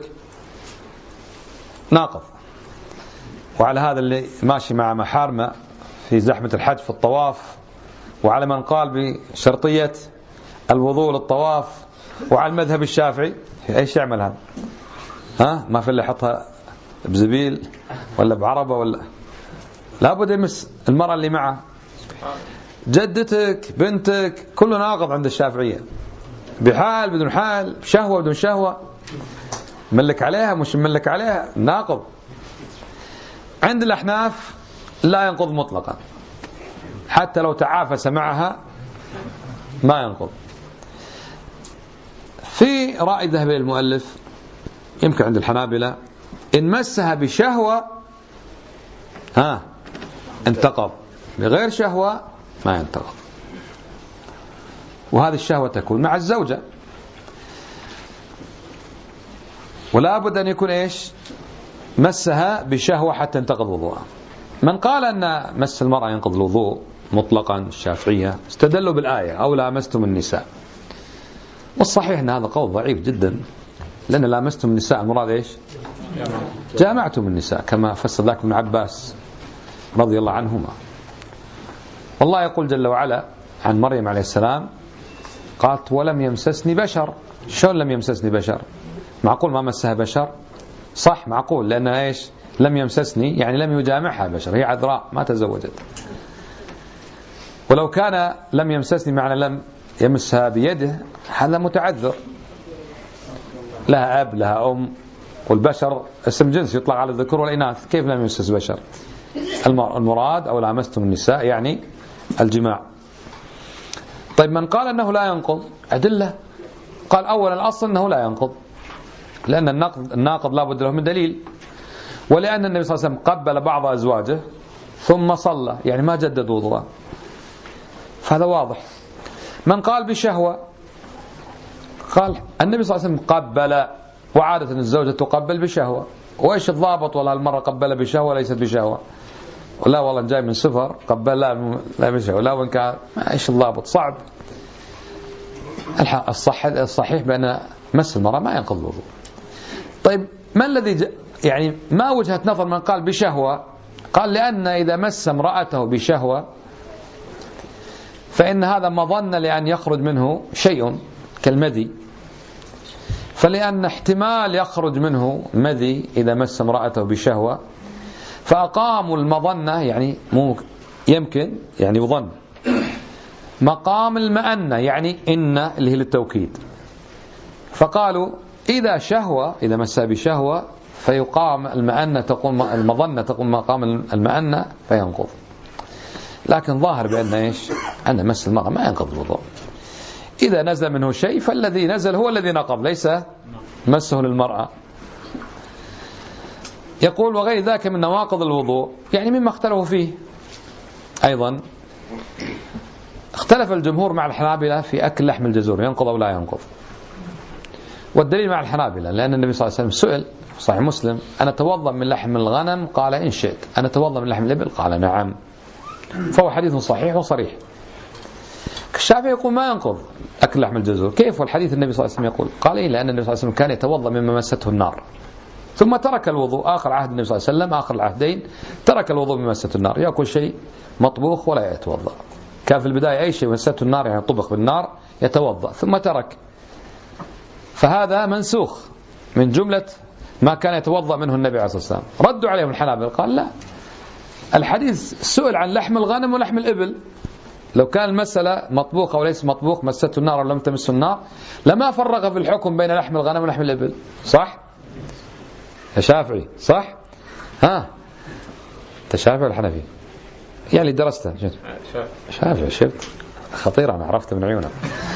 ناقض. وعلى هذا اللي ماشي مع محارمة في زحمة الحج في الطواف، وعلى من قال بشرطية الوضوء للطواف، وعلى المذهب الشافعي ايش يعمل هذا؟ ما في اللي يحطها بزبيل ولا بعربة ولا، لابد يمس المرأة اللي معه، جدتك بنتك، كله ناقض عند الشافعية، بحال بدون حال، بشهوة بدون شهوة، ملك عليها مش ملك عليها، ناقض. عند الأحناف لا ينقض مطلقا، حتى لو تعافس معها ما ينقض. في رأي ذهب المؤلف يمكن عند الحنابلة إن مسها بشهوة انتقض، بغير شهوة ما ينتقض. وهذه الشهوة تكون مع الزوجة، ولا بد أن يكون إيش؟ مسها بشهوة حتى ينتقض وضوءها. من قال أن مس المرأة ينقض الوضوء مطلقا الشافعية استدلوا بالآية أو لامستم النساء، والصحيح أن هذا قول ضعيف جدا، لأن لامستم النساء المراد إيش؟ جامعتم النساء، كما فسر ذلك ابن عباس رضي الله عنهما. والله يقول جل وعلا عن مريم عليه السلام، قالت ولم يمسسني بشر. شلون لم يمسسني بشر؟ معقول ما مسها بشر؟ صح معقول، لأن إيش؟ لم يمسسني يعني لم يجامعها بشر، هي عذراء ما تزوجت. ولو كان لم يمسسني معنى لم يمسها بيده هذا متعذر، لها أب لها أم، والبشر اسم جنس يطلق على الذكور والإناث، كيف لم يمسس بشر؟ المراد أو لامستم النساء يعني الجماع. طيب من قال أنه لا ينقض أدلة. قال أولا الأصل أنه لا ينقض، لأن الناقض لا بد له من دليل، ولأن النبي صلى الله عليه وسلم قبل بعض أزواجه ثم صلى، يعني ما جدد وضوءه، فهذا واضح. من قال بشهوة، قال النبي صلى الله عليه وسلم قبل، وعادة الزوجة تقبل بشهوة، وإيش الضابط؟ والله المرة قبل بشهوة ليست بشهوة، ولا والله جاي من سفر قبل لا بشهوة، لا وإن كان إيش الضابط؟ صعب. الصحيح بأن مس المرأة ما ينقض الوضوء. طيب ما الذي يعني ما وجهة نظر من قال بشهوة؟ قال لأن إذا مس امرأته بشهوة فإن هذا مظنة لأن يخرج منه شيء كالمذي، فلأن احتمال يخرج منه مذي إذا مس امرأته بشهوة، فأقاموا المظنة يعني يمكن يعني يظن مقام المأنة، يعني إن اللي هي للتوكيد، فقالوا إذا شهوة إذا مس بشهوة فيقام المأنة تقوم المظنة تقوم مقام المأنة فينقض. لكن ظاهر بأن إيش؟ أن مس المرأة ما ينقض الوضوء. إذا نزل منه شيء فالذي نزل هو الذي نقض، ليس مسه للمرأة. يقول وغير ذاك من نواقض الوضوء، يعني مما اختلفوا فيه أيضا. اختلف الجمهور مع الحنابلة في أكل لحم الجزور، ينقض أو لا ينقض. والدليل مع الحنابلة لأن النبي صلى الله عليه وسلم سئل صحيح مسلم أنا أتوضأ من لحم الغنم؟ قال إن شئت. أنا أتوضأ من لحم الإبل؟ قال نعم. فهو حديث صحيح وصريح. الشافعي يقول ما ينقض أكل لحم الجزور. كيف والحديث النبي صلى الله عليه وسلم يقول؟ قال إيه، لأن النبي صلى الله عليه وسلم كان يتوضأ مما مسته النار ثم ترك الوضوء. آخر عهد النبي صلى الله عليه وسلم آخر العهدين ترك الوضوء مما مسته النار، يأكل شيء مطبوخ ولا يتوضأ. كان في البداية أي شيء مسته النار يعني طبخ بالنار يتوضأ ثم ترك، فهذا منسوخ من جملة ما كان يتوضأ منه النبي عليه الصلاة والسلام. ردوا عليهم الحنابلة قال لا، الحديث سئل عن لحم الغنم ولحم الإبل، لو كان المسألة مطبوخ أو ليس مطبوخ مسته النار أو لم تمس النار لما فرق في الحكم بين لحم الغنم ولحم الإبل. صح يا شافعي؟ صح؟ ها أنت شافعي ولا حنفي؟ يعني درستها شافعي. شفت خطيرة أنا عرفت من عيونك.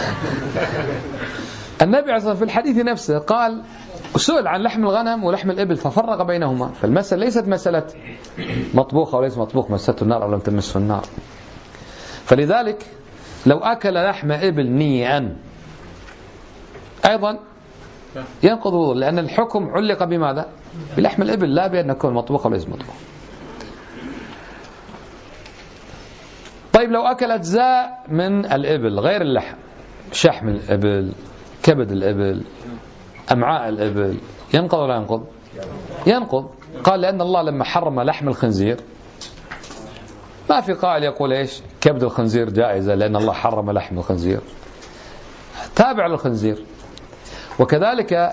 النبي عليه الصلاة والسلام في الحديث نفسه قال سئل عن لحم الغنم ولحم الإبل ففرق بينهما، فالمسألة ليست مسألة مطبوخ أو ليس مطبوخ مسته النار أو لم تمسه النار. فلذلك لو أكل لحم إبل نيئا أيضا ينقض الوضوء، لأن الحكم علق بماذا؟ بلحم الإبل لا بأن يكون مطبوخ أو ليس مطبوخ. طيب لو أكل أجزاء من الإبل غير اللحم، شحم الإبل، كبد الإبل، أمعاء الإبل، ينقض ولا ينقض؟ ينقض. قال لأن الله لما حرم لحم الخنزير ما في قائل يقول إيش كبد الخنزير جائزة لأن الله حرم لحم الخنزير، تابع للخنزير. وكذلك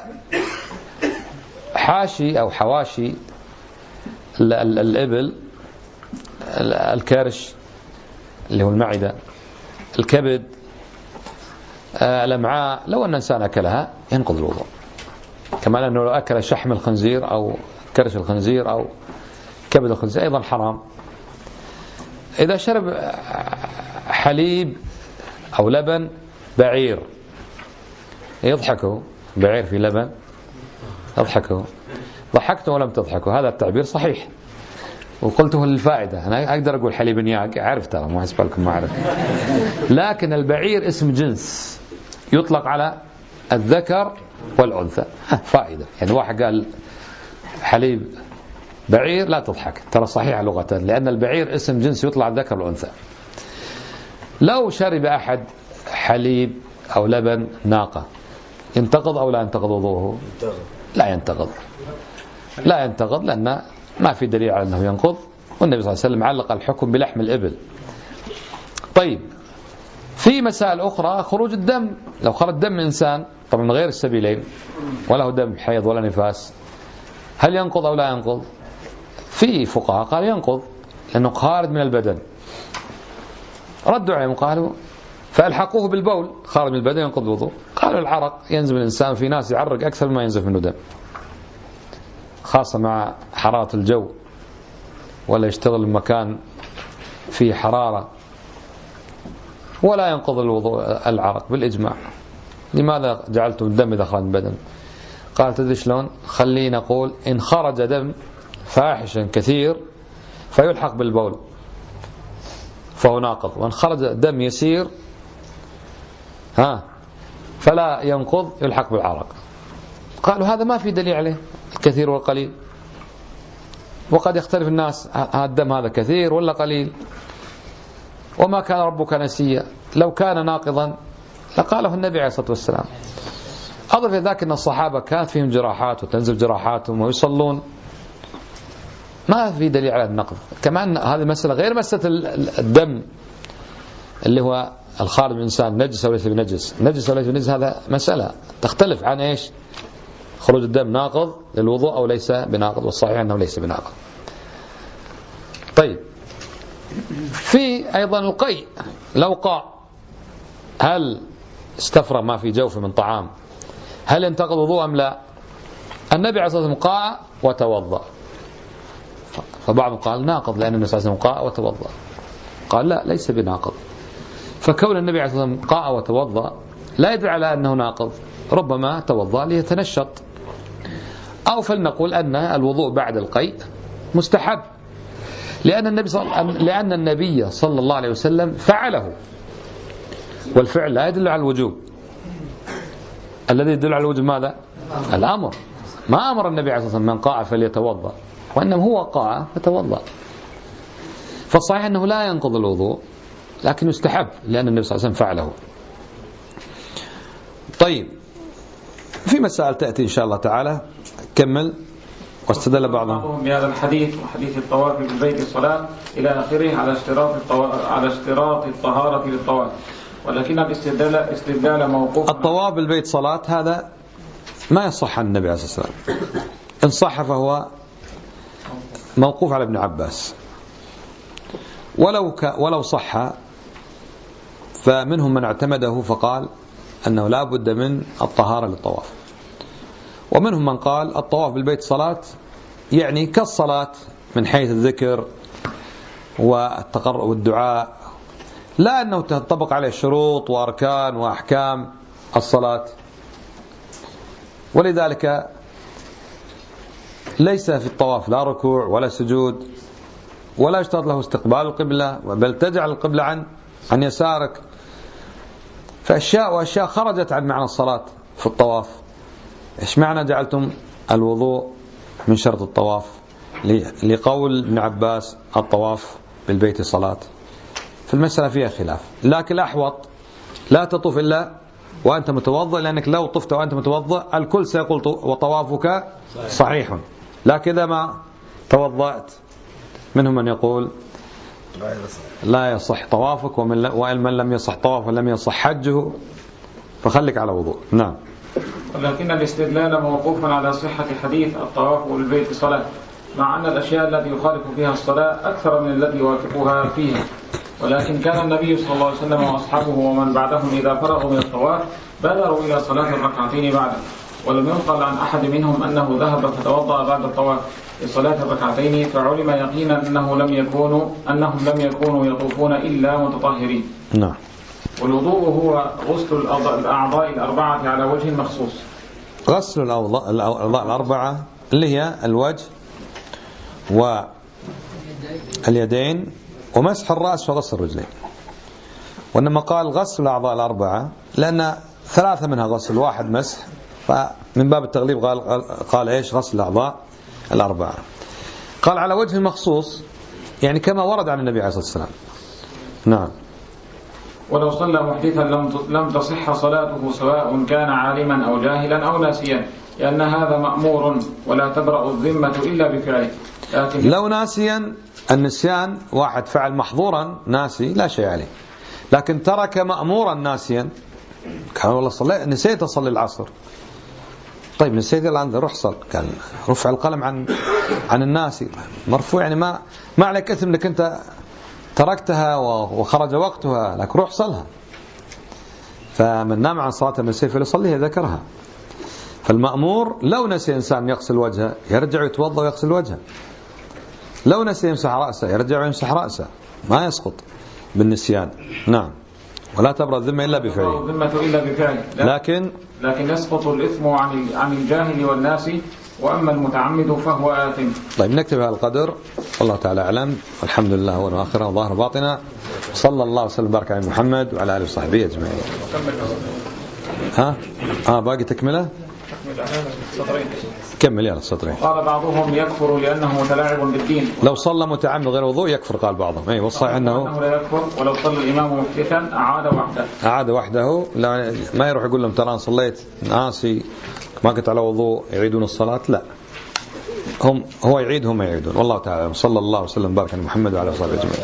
حاشي أو حواشي الإبل، الكرش اللي هو المعدة، الكبد، الأمعاء، لو أن الإنسان أكلها ينقض الوضوء. كما أنه لو أكل شحم الخنزير أو كرش الخنزير أو كبد الخنزير أيضا حرام. إذا شرب حليب أو لبن بعير يضحكه، بعير في لبن يضحكه، ضحكته ولم تضحكه، هذا التعبير صحيح وقلته للفائدة. أنا أقدر أقول حليب نياق، عارف ترى ما أحسب لكم ما أعرف، لكن البعير اسم جنس يطلق على الذكر والأنثى، فائدة. يعني واحد قال حليب بعير لا تضحك، ترى صحيح لغة، لأن البعير اسم جنس يطلق على الذكر والأنثى. لو شرب أحد حليب أو لبن ناقة ينتقض أو لا ينتقض وضوءه؟ لا ينتقض، لا ينتقض، لأن ما في دليل على أنه ينقض، والنبي صلى الله عليه وسلم علق الحكم بلحم الإبل. طيب في مسائل أخرى، خروج الدم، لو خرج دم إنسان طبعا من غير السبيلين وله دم حيض ولا نفاس، هل ينقض أو لا ينقض؟ في فقهاء قال ينقض لأنه خارج من البدن. ردوا عليهم قالوا فألحقوه بالبول خارج من البدن ينقض الوضوء. قالوا العرق ينزل من الإنسان، في ناس يعرق أكثر مما ينزل منه دم، خاصة مع حرارة الجو، ولا يشتغل بمكان فيه حرارة، ولا ينقض الوضوء العرق بالإجماع. لماذا جعلتم الدم إذا خرج من البدن؟ قال تدري شلون؟ خلينا نقول إن خرج دم فاحشا كثير فيلحق بالبول فهو ناقض، وإن خرج دم يسير فلا ينقض يلحق بالعرق. قالوا هذا ما في دليل عليه الكثير والقليل، وقد يختلف الناس الدم هذا كثير ولا قليل، وما كان ربك نسيا، لو كان ناقضا لقاله النبي عليه الصلاة والسلام. أضف إلى ذلك أن الصحابة كانت فيهم جراحات وتنزل جراحاتهم ويصلون، ما في دليل على النقض. كمان هذه مسألة غير مسألة الدم اللي هو الخارج من الإنسان نجس أو ليس بنجس، نجس أو ليس بنجس هذا مسألة تختلف عن إيش؟ خروج الدم ناقض للوضوء أو ليس بناقض، والصحيح أنه ليس بناقض. طيب، في أيضا القيء، لو قاء هل استفرغ ما في جوفه من طعام هل ينتقض وضوء أم لا؟ النبي عليه الصلاة والسلام قاء وتوضأ، فبعضهم قال ناقض لأن النبي صلى الله عليه وسلم قاء وتوضأ، قال لا ليس بناقض. فكون النبي عليه الصلاة والسلام قاء وتوضأ لا يدل على أنه ناقض، ربما توضأ ليتنشط، أو فلنقول أن الوضوء بعد القيء مستحب، لأن النبي صلى الله عليه وسلم فعله، والفعل لا يدل على الوجوب. الذي يدل على الوجوب ماذا؟ الأمر. ما أمر النبي عليه الصلاة والسلام من قاء فليتوضأ، وإنما هو قاء فتوضأ. فالصحيح أنه لا ينقض الوضوء، لكن يستحب لأن النبي صلى الله عليه وسلم فعله. طيب، في مسائل تأتي إن شاء الله تعالى. كمل. واستدل بعضهم بهذا الحديث وحديث الطواف بالبيت الصلاة إلى آخره على اشتراط الطهارة للطواف، ولكن الاستدلال موقوف. الطواف بالبيت صلاة هذا ما يصح عن النبي عليه الصلاة والسلام، إن صح فهو موقوف على ابن عباس، ولو صح فمنهم من اعتمده فقال أنه لا بد من الطهارة للطواف، ومنهم من قال الطواف بالبيت صلاة يعني كالصلاة من حيث الذكر والدعاء، لا أنه تطبق عليه شروط وأركان وأحكام الصلاة. ولذلك ليس في الطواف لا ركوع ولا سجود، ولا يشترط له استقبال القبلة، بل تجعل القبلة عن يسارك. فأشياء خرجت عن معنى الصلاة في الطواف. إيش معنى جعلتم الوضوء من شرط الطواف؟ لقول ابن عباس الطواف بالبيت صلاة. في المسألة فيها خلاف، لكن الأحوط لا تطوف إلا وأنت متوضئ، لأنك لو طفت وأنت متوضئ الكل سيقول وطوافك صحيح، لكن إذا ما توضأت منهم من يقول لا يصح طوافك، وإن من لم يصح طوافه لم يصح حجه، فخليك على وضوء. نعم. ولكن الاستدلال موقوف على صحة حديث الطواف بالبيت صلاة، مع أن الأشياء التي يخالف فيها الصلاة أكثر من التي يوافقها فيها. ولكن كان النبي صلى الله عليه وسلم وأصحابه ومن بعدهم إذا فرغوا من الطواف بادروا إلى صلاة الركعتين بعده، ولم ينقل عن أحد منهم أنه ذهب فتوضأ بعد الطواف لصلاة الركعتين، فعلم يقينا أنهم لم يكونوا يطوفون إلا متطهرين. نعم. والوضوء هو غسل الأعضاء الأربعة على وجه مخصوص. غسل الأعضاء الأربعة اللي هي الوجه واليدين ومسح الرأس وغسل الرجلين. وإنما قال غسل الأعضاء الأربعة لأن ثلاثة منها غسل واحد مسح، فمن باب التغليب قال إيش غسل الأعضاء الأربعة. قال على وجه مخصوص يعني كما ورد عن النبي عليه الصلاة والسلام. نعم. ولو صلى محدثا لم تصح صلاته سواء كان عالما أو جاهلا أو ناسيا، لأن هذا مأمور ولا تبرأ الذمة إلا بفعله. لو ناسيا، النسيان واحد فعل محظورا ناسي لا شيء عليه، لكن ترك مأمورا ناسيا، كان والله نسيت أصلي العصر، طيب نسيت الآن روح صل، كان رفع القلم عن الناس مرفوع، يعني ما عليك إثم انك انت تركتها وخرج وقتها لك روح صلها. فمن نام عن صلاة المسيء فليصليها ذكرها. فالمأمور لو نسي إنسان يغسل وجهه يرجع يتوضأ ويغسل وجهه، لو نسي يمسح رأسه يرجع ويمسح رأسه، ما يسقط بالنسيان. نعم. ولا تبرأ الذمة إلا بفعله. لكن يسقط الإثم عن الجاهل والناس، وأما المتعمد فهو آثم. طيب نكتب هذا القدر، والله تعالى أعلم، والحمد لله هو وآخره وظاهر باطنا، صلى الله وسلم وبارك على محمد وعلى آله وصحبه أجمعين. باقي تكملة؟ كمل يا السطرين. قال بعضهم يكفر لأنه متلاعب بالدين. لو صلى متعمد غير وضوء يكفر، قال بعضهم. أي والصحيح أنه لا يكفر، ولو صلى الإمام محدثا أعاد وحده. لا ما يروح يقول لهم ترى أنا صليت ناسي ما كنت على وضوء يعيدون الصلاة، لا، هو يعيد هم يعيدون. والله تعالى صلى الله وسلم وبارك على محمد وعلى آله وصحبه أجمعين.